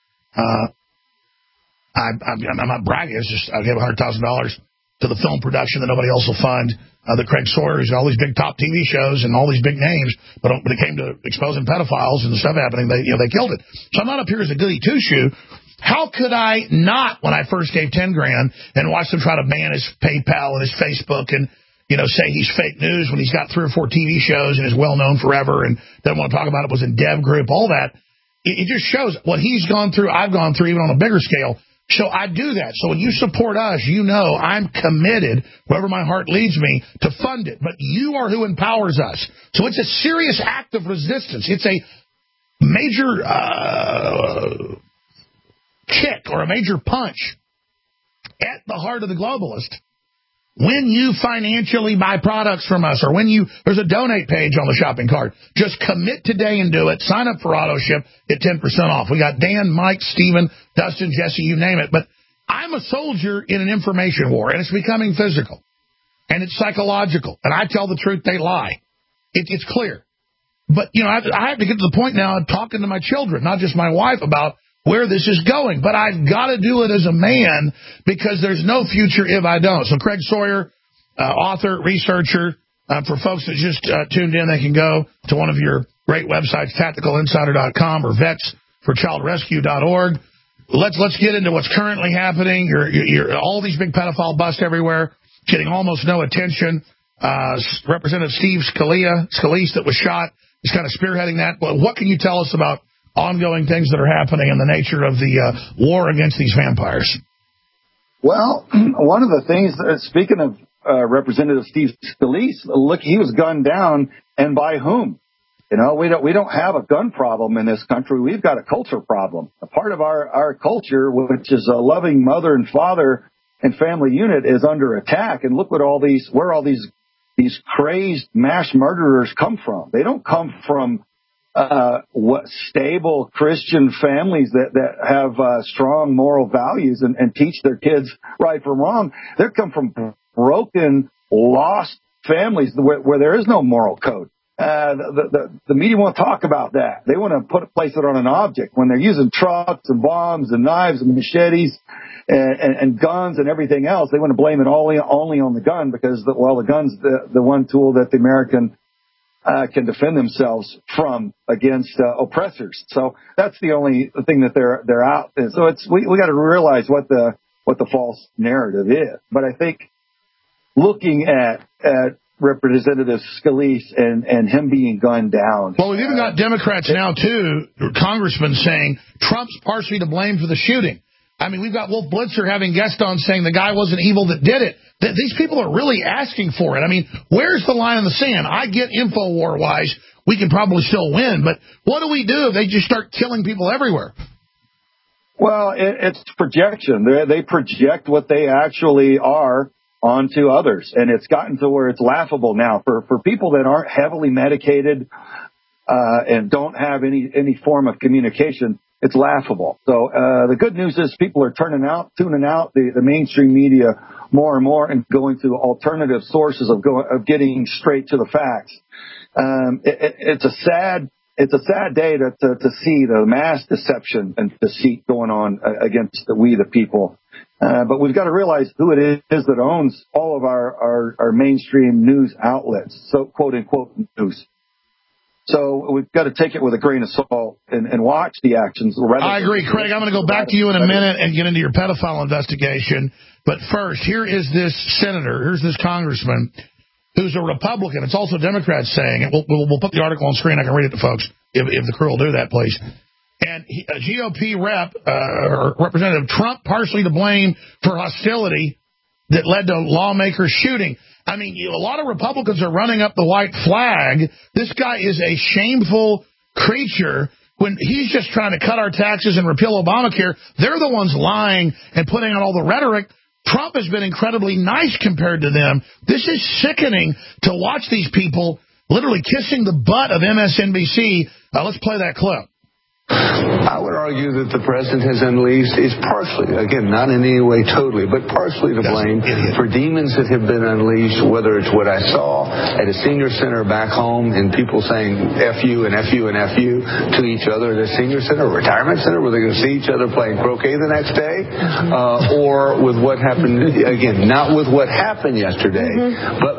S2: I'm not bragging. It's just I gave $100,000 to the film production that nobody else will fund. The Craig Sawyers, all these big top TV shows and all these big names, but when it came to exposing pedophiles and the stuff happening, they killed it. So I'm not up here as a goody two-shoe. How could I not, when I first gave $10,000 and watched them try to ban his PayPal and his Facebook and say he's fake news when he's got 3 or 4 TV shows and is well known forever and doesn't want to talk about it, was in Dev Group, all that. It just shows what he's gone through, I've gone through, even on a bigger scale. So I do that. So when you support us, I'm committed, wherever my heart leads me, to fund it. But you are who empowers us. So it's a serious act of resistance. It's a major kick or a major punch at the heart of the globalist. When you financially buy products from us or there's a donate page on the shopping cart, just commit today and do it. Sign up for auto ship, get 10% off. We got Dan, Mike, Steven, Dustin, Jesse, you name it. But I'm a soldier in an information war, and it's becoming physical, and it's psychological. And I tell the truth, they lie. It's clear. But, I have to get to the point now of talking to my children, not just my wife, about where this is going. But I've got to do it as a man because there's no future if I don't. So Craig Sawyer, author, researcher, for folks that just tuned in, they can go to one of your great websites, tacticalinsider.com or vetsforchildrescue.org. Let's get into what's currently happening. You're all these big pedophile busts everywhere, getting almost no attention. Representative Steve Scalise that was shot is kind of spearheading that. What can you tell us about ongoing things that are happening and the nature of the war against these vampires?
S11: Well, one of the things, speaking of Representative Steve Scalise, look, he was gunned down, and by whom? We don't have a gun problem in this country. We've got a culture problem. A part of our culture, which is a loving mother and father and family unit, is under attack. And look where all these crazed mass murderers come from. They don't come from stable Christian families that have strong moral values and teach their kids right from wrong. They come from broken, lost families where there is no moral code. the media won't talk about that. They want to place it on an object. When they're using trucks and bombs and knives and machetes and guns and everything else, they want to blame it only on the gun because, the gun's the one tool that the American can defend themselves from against oppressors. So that's the only thing that they're out. And so we got to realize what the false narrative is. But I think looking at Representative Scalise and him being gunned down.
S2: Well, we've even got Democrats now, too, congressmen saying Trump's partially to blame for the shooting. I mean, we've got Wolf Blitzer having guests on saying the guy wasn't evil that did it. These people are really asking for it. I mean, where's the line in the sand? I get InfoWar-wise, we can probably still win, but what do we do if they just start killing people everywhere?
S11: Well, it's projection. They project what they actually are onto others, and it's gotten to where it's laughable now for people that aren't heavily medicated and don't have any form of communication. It's laughable. So the good news is people are tuning out the mainstream media more and more and going to alternative sources of getting straight to the facts. It's a sad day to see the mass deception and deceit going on against we the people. But we've got to realize who it is that owns all of our mainstream news outlets, so quote unquote news. So we've got to take it with a grain of salt and watch the actions.
S2: I agree, Craig. I'm going to go back to you in a minute and get into your pedophile investigation. But first, here is this senator, here's this congressman who's a Republican. It's also Democrats saying it. We'll put the article on screen. I can read it to folks if the crew will do that, please. And a GOP Representative Trump partially to blame for hostility that led to lawmakers shooting. I mean, a lot of Republicans are running up the white flag. This guy is a shameful creature. When he's just trying to cut our taxes and repeal Obamacare, they're the ones lying and putting out all the rhetoric. Trump has been incredibly nice compared to them. This is sickening to watch these people literally kissing the butt of MSNBC. Let's play that clip.
S20: I would argue that the president has unleashed is partially, again, not in any way totally, but partially to blame for demons that have been unleashed, whether it's what I saw at a senior center back home and people saying F you and F you and F you to each other at a senior center, retirement center, where they're going to see each other playing croquet the next day, or with what happened, again, not with what happened yesterday, but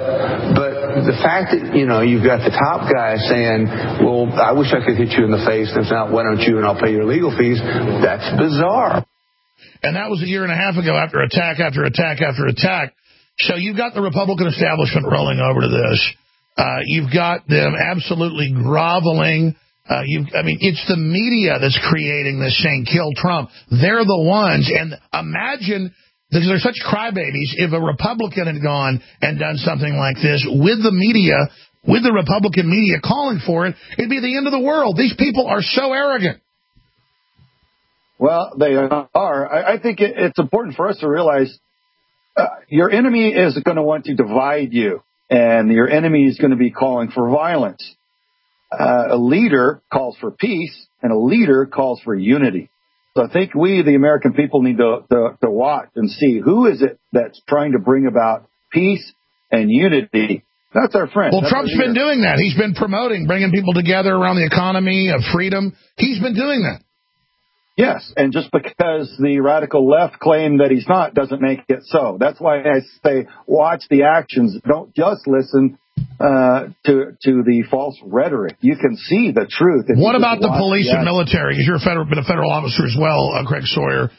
S20: the fact that, you've got the top guy saying, well, I wish I could hit you in the face. If not, why don't you and I'll pay your legal fees? That's bizarre.
S2: And that was a year and a half ago after attack after attack after attack. So you've got the Republican establishment rolling over to this. You've got them absolutely groveling. It's the media that's creating this saying, kill Trump. They're the ones. And imagine, because they're such crybabies, if a Republican had gone and done something like this with the media, with the Republican media calling for it, it'd be the end of the world. These people are so arrogant.
S11: Well, they are. I think it's important for us to realize your enemy is going to want to divide you, and your enemy is going to be calling for violence. A leader calls for peace, and a leader calls for unity. So I think we, the American people, need to watch and see who is it that's trying to bring about peace and unity. That's our friend.
S2: Well, Trump's been doing that. He's been promoting, bringing people together around the economy of freedom. He's been doing that.
S11: Yes, and just because the radical left claim that he's not doesn't make it so. That's why I say watch the actions. Don't just listen to the false rhetoric. You can see the truth.
S2: What about the police and military? Because you're been a federal officer as well, Craig Sawyer.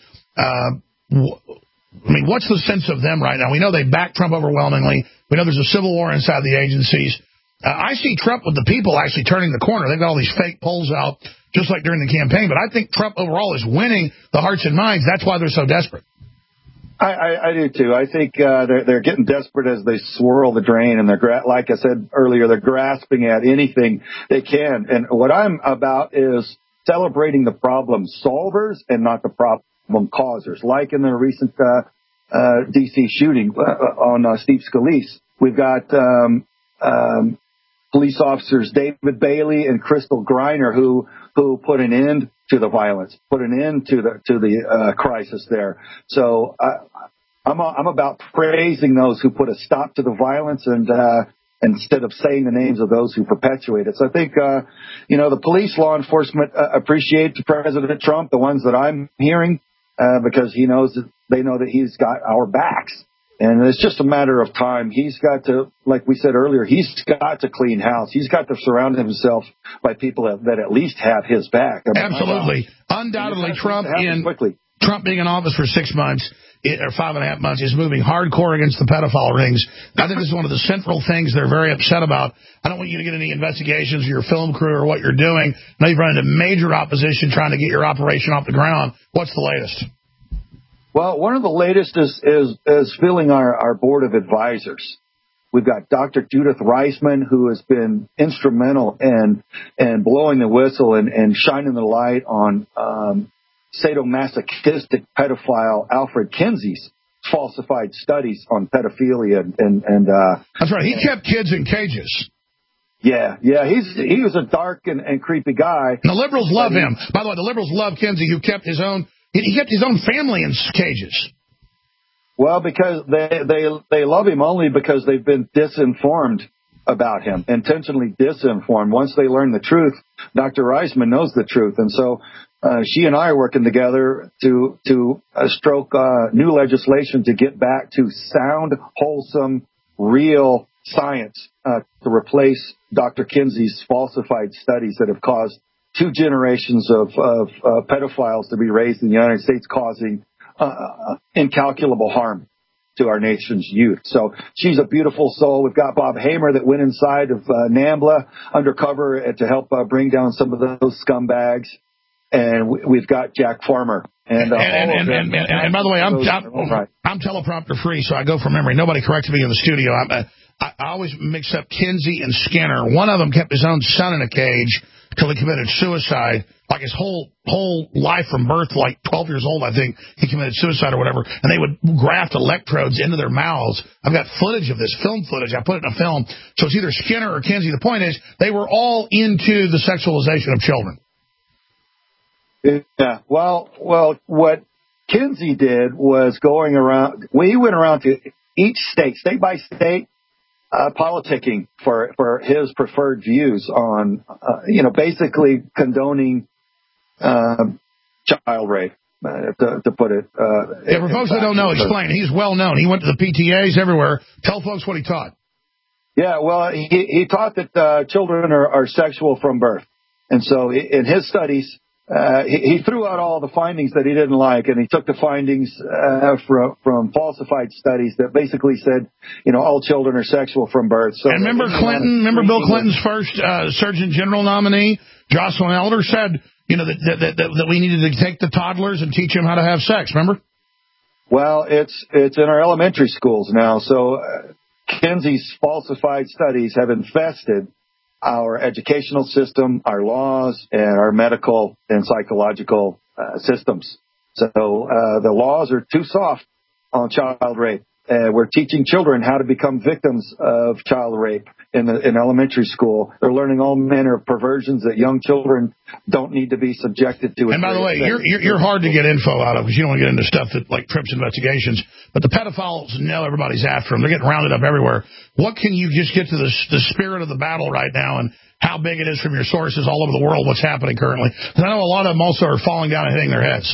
S2: What's the sense of them right now? We know they back Trump overwhelmingly. We know there's a civil war inside the agencies. I see Trump with the people actually turning the corner. They've got all these fake polls out, just like during the campaign. But I think Trump overall is winning the hearts and minds. That's why they're so desperate.
S11: I do, too. I think they're getting desperate as they swirl the drain. And they're, like I said earlier, they're grasping at anything they can. And what I'm about is celebrating the problem solvers and not the problem causers, like in the recent D.C. shooting on Steve Scalise. We've got police officers David Bailey and Crystal Griner who put an end to the violence, put an end to the crisis there. So I'm about praising those who put a stop to the violence and instead of saying the names of those who perpetuate it. So I think, the police, law enforcement appreciate President Trump, the ones that I'm hearing, because they know that he's got our backs. And it's just a matter of time. He's got to, like we said earlier, he's got to clean house. He's got to surround himself by people that at least have his back.
S2: Absolutely. Undoubtedly, Trump being in office for 6 months or 5.5 months is moving hardcore against the pedophile rings. I think this is one of the central things they're very upset about. I don't want you to get any investigations of your film crew or what you're doing. Now you've run into major opposition trying to get your operation off the ground. What's the latest?
S11: Well, one of the latest is filling our board of advisors. We've got Dr. Judith Reisman, who has been instrumental in blowing the whistle and shining the light on sadomasochistic pedophile Alfred Kinsey's falsified studies on pedophilia and
S2: that's right. He kept kids in cages.
S11: Yeah. He was a dark and creepy guy.
S2: And the liberals love him. By the way, the liberals love Kinsey, who kept his own. He kept his own family in cages.
S11: Well, because they love him only because they've been disinformed about him, intentionally disinformed. Once they learn the truth, Dr. Reisman knows the truth. And so she and I are working together to stroke new legislation to get back to sound, wholesome, real science to replace Dr. Kinsey's falsified studies that have caused 2 generations of pedophiles to be raised in the United States, causing incalculable harm to our nation's youth. So she's a beautiful soul. We've got Bob Hamer that went inside of NAMBLA undercover to help bring down some of those scumbags. And we've got Jack Farmer. And
S2: by the way, I'm teleprompter free, so I go from memory. Nobody corrects me in the studio. I always mix up Kinsey and Skinner. One of them kept his own son in a cage till he committed suicide. Like his whole life from birth, like 12 years old, I think, he committed suicide or whatever. And they would graft electrodes into their mouths. I've got footage of this, film footage. I put it in a film. So it's either Skinner or Kinsey. The point is, they were all into the sexualization of children.
S11: Yeah. Well, what Kinsey did was going around. He went around to each state by state, politicking for his preferred views on, basically condoning child rape. To put it.
S2: For folks that don't know, explain. He's well known. He went to the PTAs everywhere. Tell folks what he taught.
S11: Yeah. Well, he taught that children are sexual from birth, and so in his studies. He threw out all the findings that he didn't like, and he took the findings from falsified studies that basically said, all children are sexual from birth. So,
S2: and remember Bill Clinton's first Surgeon General nominee, Jocelyn Elder, said, that we needed to take the toddlers and teach them how to have sex. Remember?
S11: Well, it's in our elementary schools now. So Kinsey's falsified studies have infested our educational system, our laws, and our medical and psychological systems. So the laws are too soft on child rape. We're teaching children how to become victims of child rape in elementary school. They're learning all manner of perversions that young children don't need to be subjected to.
S2: And by the way, you're hard to get info out of because you don't want to get into stuff that like trips investigations. But the pedophiles know everybody's after them. They're getting rounded up everywhere. What can you just get to the spirit of the battle right now and how big it is from your sources all over the world, what's happening currently? Because I know a lot of them also are falling down and hitting their heads.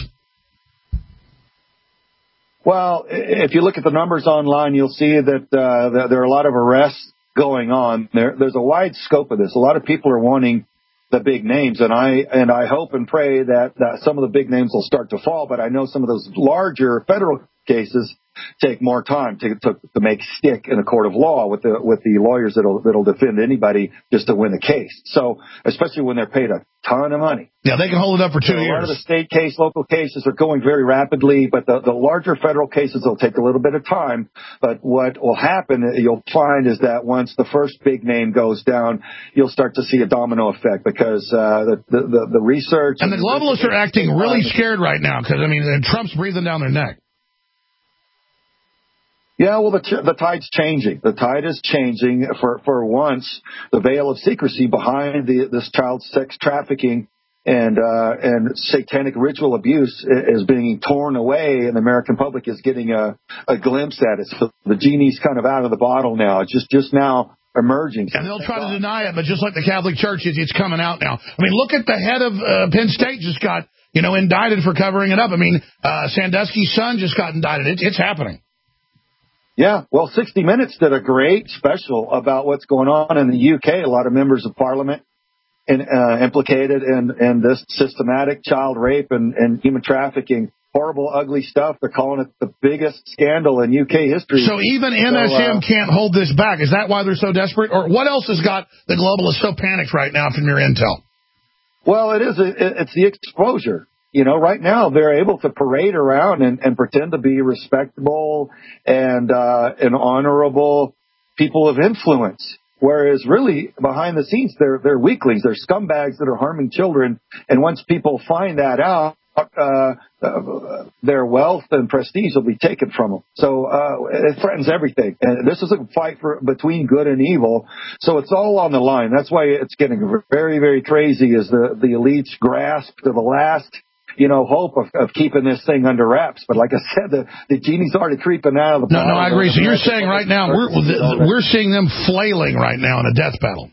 S11: Well, if you look at the numbers online, you'll see that there are a lot of arrests going on. There's a wide scope of this. A lot of people are wanting the big names, and I hope and pray that some of the big names will start to fall. But I know some of those larger federal cases take more time to make stick in a court of law with the lawyers that'll defend anybody just to win a case. So especially when they're paid a ton of money.
S2: Yeah, they can hold it up for 2 years.
S11: A lot of the state case, local cases are going very rapidly, but the larger federal cases will take a little bit of time. But what will happen, you'll find, is that once the first big name goes down, you'll start to see a domino effect because the research
S2: and the globalists are acting really scared right now because Trump's breathing down their neck.
S11: Yeah, well, the tide's changing. The tide is changing. For once, the veil of secrecy behind this child sex trafficking and satanic ritual abuse is being torn away, and the American public is getting a glimpse at it. So the genie's kind of out of the bottle now. It's just now emerging.
S2: And they'll try to deny it, but just like the Catholic Church, it's coming out now. I mean, look at the head of Penn State just got, indicted for covering it up. I mean, Sandusky's son just got indicted. It's happening.
S11: Yeah, well, 60 Minutes did a great special about what's going on in the UK. A lot of members of Parliament implicated in this systematic child rape and human trafficking. Horrible, ugly stuff. They're calling it the biggest scandal in UK history.
S2: So even MSM can't hold this back. Is that why they're so desperate? Or what else has got the globalists so panicked right now from your intel?
S11: Well, it's the exposure. Right now they're able to parade around and pretend to be respectable and honorable people of influence. Whereas really behind the scenes, they're weaklings. They're scumbags that are harming children. And once people find that out, their wealth and prestige will be taken from them. So it threatens everything. And this is a fight between good and evil. So it's all on the line. That's why it's getting very, very crazy as the elites grasp to the last hope of keeping this thing under wraps. But like I said, the genie's already creeping out of the bottle.
S2: No, I agree. So you're saying right now we're seeing them flailing right now in a death battle.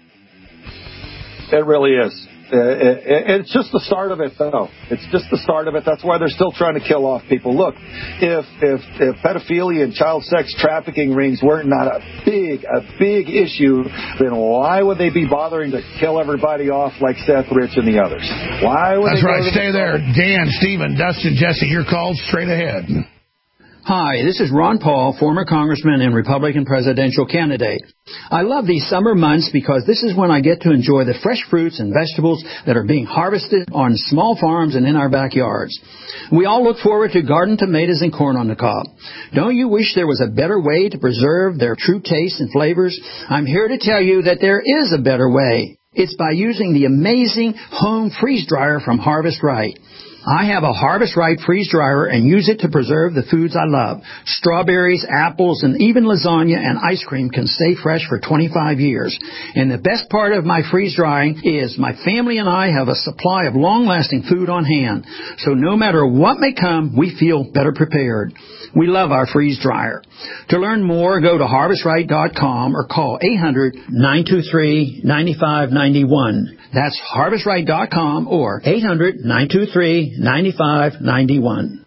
S11: It really is. It's just the start of it, though. It's just the start of it. That's why they're still trying to kill off people. Look, if pedophilia and child sex trafficking rings weren't not a big issue, then why would they be bothering to kill everybody off like Seth Rich and the others? Why would
S2: That's
S11: they
S2: right. Stay there. Dan, Stephen, Dustin, Jesse, your calls straight ahead.
S21: Hi, this is Ron Paul, former congressman and Republican presidential candidate. I love these summer months because this is when I get to enjoy the fresh fruits and vegetables that are being harvested on small farms and in our backyards. We all look forward to garden tomatoes and corn on the cob. Don't you wish there was a better way to preserve their true taste and flavors? I'm here to tell you that there is a better way. It's by using the amazing home freeze dryer from Harvest Right. I have a Harvest Right freeze dryer and use it to preserve the foods I love. Strawberries, apples, and even lasagna and ice cream can stay fresh for 25 years. And the best part of my freeze drying is my family and I have a supply of long-lasting food on hand. So no matter what may come, we feel better prepared. We love our freeze dryer. To learn more, go to harvestright.com or call 800-923-9591. That's harvestright.com or 800-923-9591.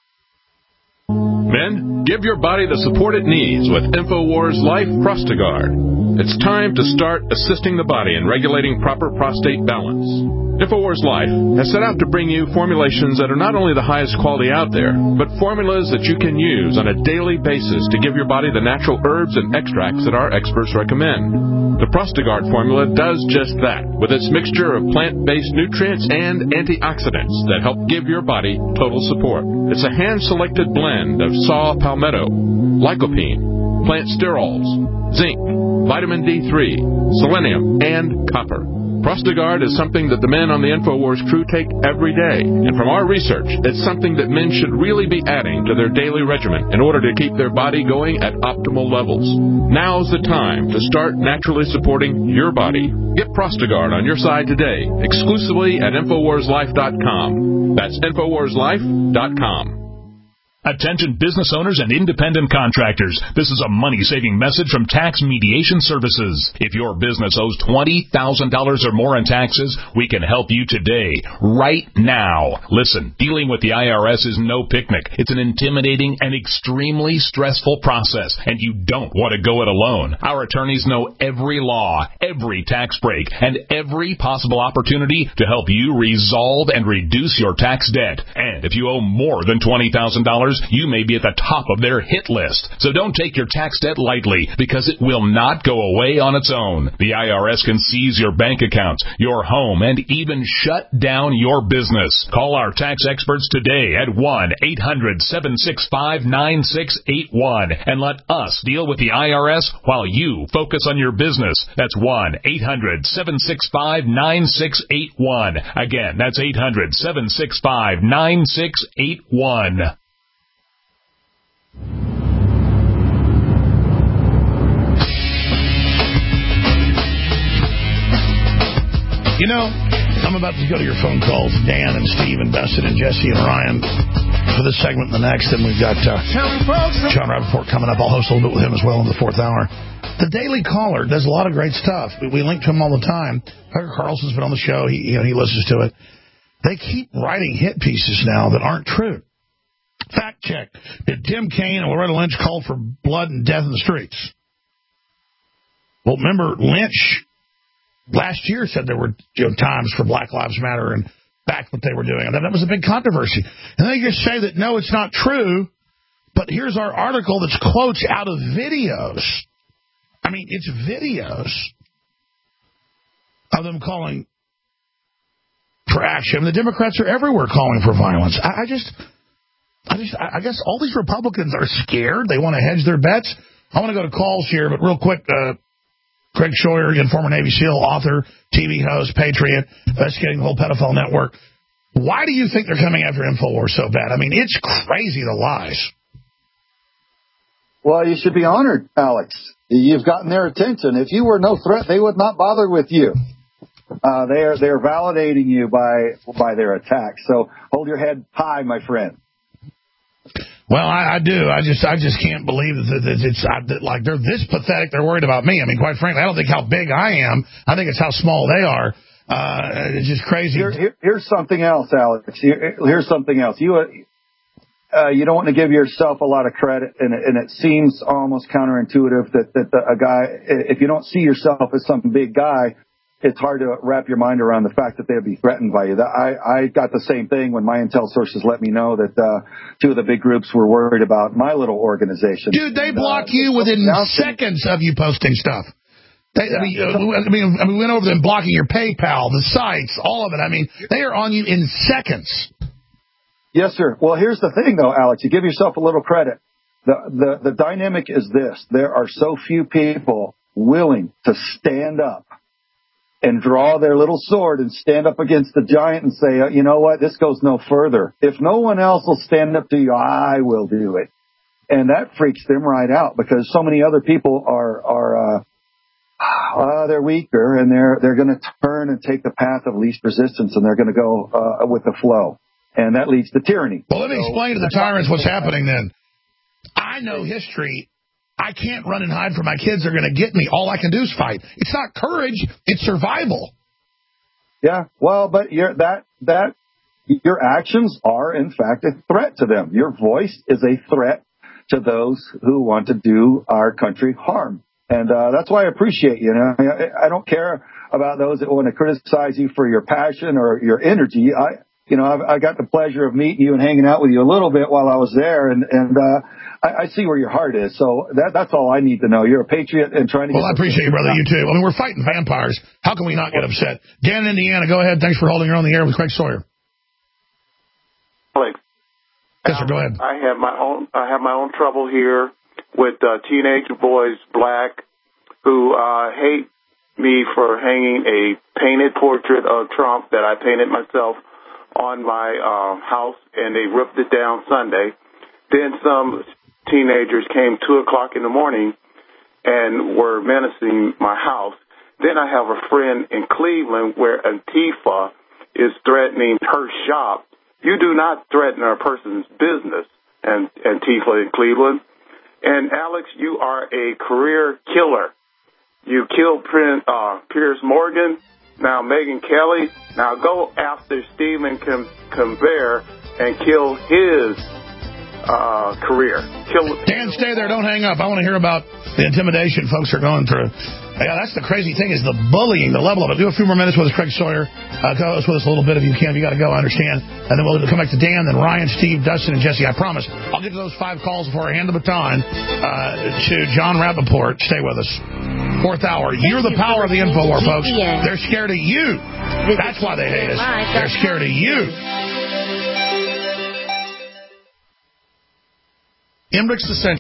S3: Men, give your body the support it needs with InfoWars Life Prostagard. It's time to start assisting the body in regulating proper prostate balance. InfoWars Life has set out to bring you formulations that are not only the highest quality out there, but formulas that you can use on a daily basis to give your body the natural herbs and extracts that our experts recommend. The Prostagard formula does just that, with its mixture of plant-based nutrients and antioxidants that help give your body total support. It's a hand-selected blend of saw palmetto, lycopene, plant sterols, zinc, vitamin D3, selenium, and copper. Prostagard is something that the men on the InfoWars crew take every day. And from our research, it's something that men should really be adding to their daily regimen in order to keep their body going at optimal levels. Now's the time to start naturally supporting your body. Get Prostagard on your side today, exclusively at InfoWarsLife.com. That's InfoWarsLife.com.
S22: Attention business owners and independent contractors. This is a money-saving message from Tax Mediation Services. If your business owes $20,000 or more in taxes, we can help you today, right now. Listen, dealing with the IRS is no picnic. It's an intimidating and extremely stressful process, and you don't want to go it alone. Our attorneys know every law, every tax break, and every possible opportunity to help you resolve and reduce your tax debt. And if you owe more than $20,000, you may be at the top of their hit list. So don't take your tax debt lightly, because it will not go away on its own. The IRS can seize your bank accounts, your home, and even shut down your business. Call our tax experts today at 1-800-765-9681 and let us deal with the IRS while you focus on your business. That's 1-800-765-9681. Again, that's 800-765-9681.
S2: You know, I'm about to go to your phone calls, Dan and Steve and Dustin and Jesse and Ryan, for this segment and the next. And we've got John Rappaport coming up. I'll host a little bit with him as well in the fourth hour. The Daily Caller does a lot of great stuff. We link to him all the time. Tucker Carlson's been on the show. He listens to it. They keep writing hit pieces now that aren't true. Fact check. Did Tim Kaine and Loretta Lynch call for blood and death in the streets? Well, remember, Lynch last year said there were times for Black Lives Matter and backed what they were doing. And that was a big controversy. And they just say that, no, it's not true. But here's our article that's quotes out of videos. I mean, it's videos of them calling for action. The Democrats are everywhere calling for violence. I guess all these Republicans are scared. They want to hedge their bets. I want to go to calls here, but real quick, Craig Scheuer, again, former Navy SEAL, author, TV host, Patriot, investigating the whole pedophile network. Why do you think they're coming after InfoWars so bad? I mean, it's crazy, the lies.
S11: Well, you should be honored, Alex. You've gotten their attention. If you were no threat, they would not bother with you. They're validating you by their attacks. So hold your head high, my friend.
S2: Well, I do. I just can't believe that it's like they're this pathetic. They're worried about me. I mean, quite frankly, I don't think how big I am. I think it's how small they are. It's just crazy.
S11: Here's something else, Alex. Here's something else. You don't want to give yourself a lot of credit, and it seems almost counterintuitive that a guy, if you don't see yourself as some big guy, it's hard to wrap your mind around the fact that they'd be threatened by you. I got the same thing when my intel sources let me know that two of the big groups were worried about my little organization.
S2: Dude, they block you within seconds of you posting stuff. We went over them blocking your PayPal, the sites, all of it. I mean, they are on you in seconds.
S11: Yes, sir. Well, here's the thing, though, Alex. You give yourself a little credit. The dynamic is this. There are so few people willing to stand up and draw their little sword and stand up against the giant and say, you know what, this goes no further. If no one else will stand up to you, I will do it. And that freaks them right out because so many other people are they're weaker and they're going to turn and take the path of least resistance and they're going to go with the flow. And that leads to tyranny.
S2: Well, let me explain to the tyrants what's happening then. I know history. I can't run and hide from my kids. They're going to get me. All I can do is fight. It's not courage. It's survival.
S11: Yeah, well, but your actions are, in fact, a threat to them. Your voice is a threat to those who want to do our country harm. And that's why I appreciate you. I don't care about those that want to criticize you for your passion or your energy. I got the pleasure of meeting you and hanging out with you a little bit while I was there, and I see where your heart is. So that's all I need to know. You're a patriot and trying to.
S2: Well, I appreciate you, brother. You too. I mean, we're fighting vampires. How can we not get upset? Dan in Indiana, go ahead. Thanks for holding her on the air with Craig Sawyer.
S4: Alex.
S2: Yes, sir. Go ahead.
S4: I have my own trouble here with teenage boys, black, who hate me for hanging a painted portrait of Trump that I painted myself on my house, and they ripped it down Sunday. Then some teenagers came 2 o'clock in the morning and were menacing my house. Then I have a friend in Cleveland where Antifa is threatening her shop. You do not threaten a person's business, and Antifa in Cleveland. And Alex, you are a career killer. You killed Piers Morgan. Now, Megyn Kelly, now go after Stephen Colbert and kill his career.
S2: Dan, stay there. Don't hang up. I want to hear about the intimidation folks are going through. Yeah, that's the crazy thing is the bullying, the level of it. Do a few more minutes with us, Craig Sawyer. Go with us a little bit if you can. You got to go, I understand. And then we'll come back to Dan, then Ryan, Steve, Dustin, and Jesse. I promise. I'll get to those 5 calls before I hand the baton to John Rappaport. Stay with us. 4th hour. You're the power of the InfoWar, folks. They're scared of you. That's why they hate us. They're scared of you.
S7: Embrex Essentials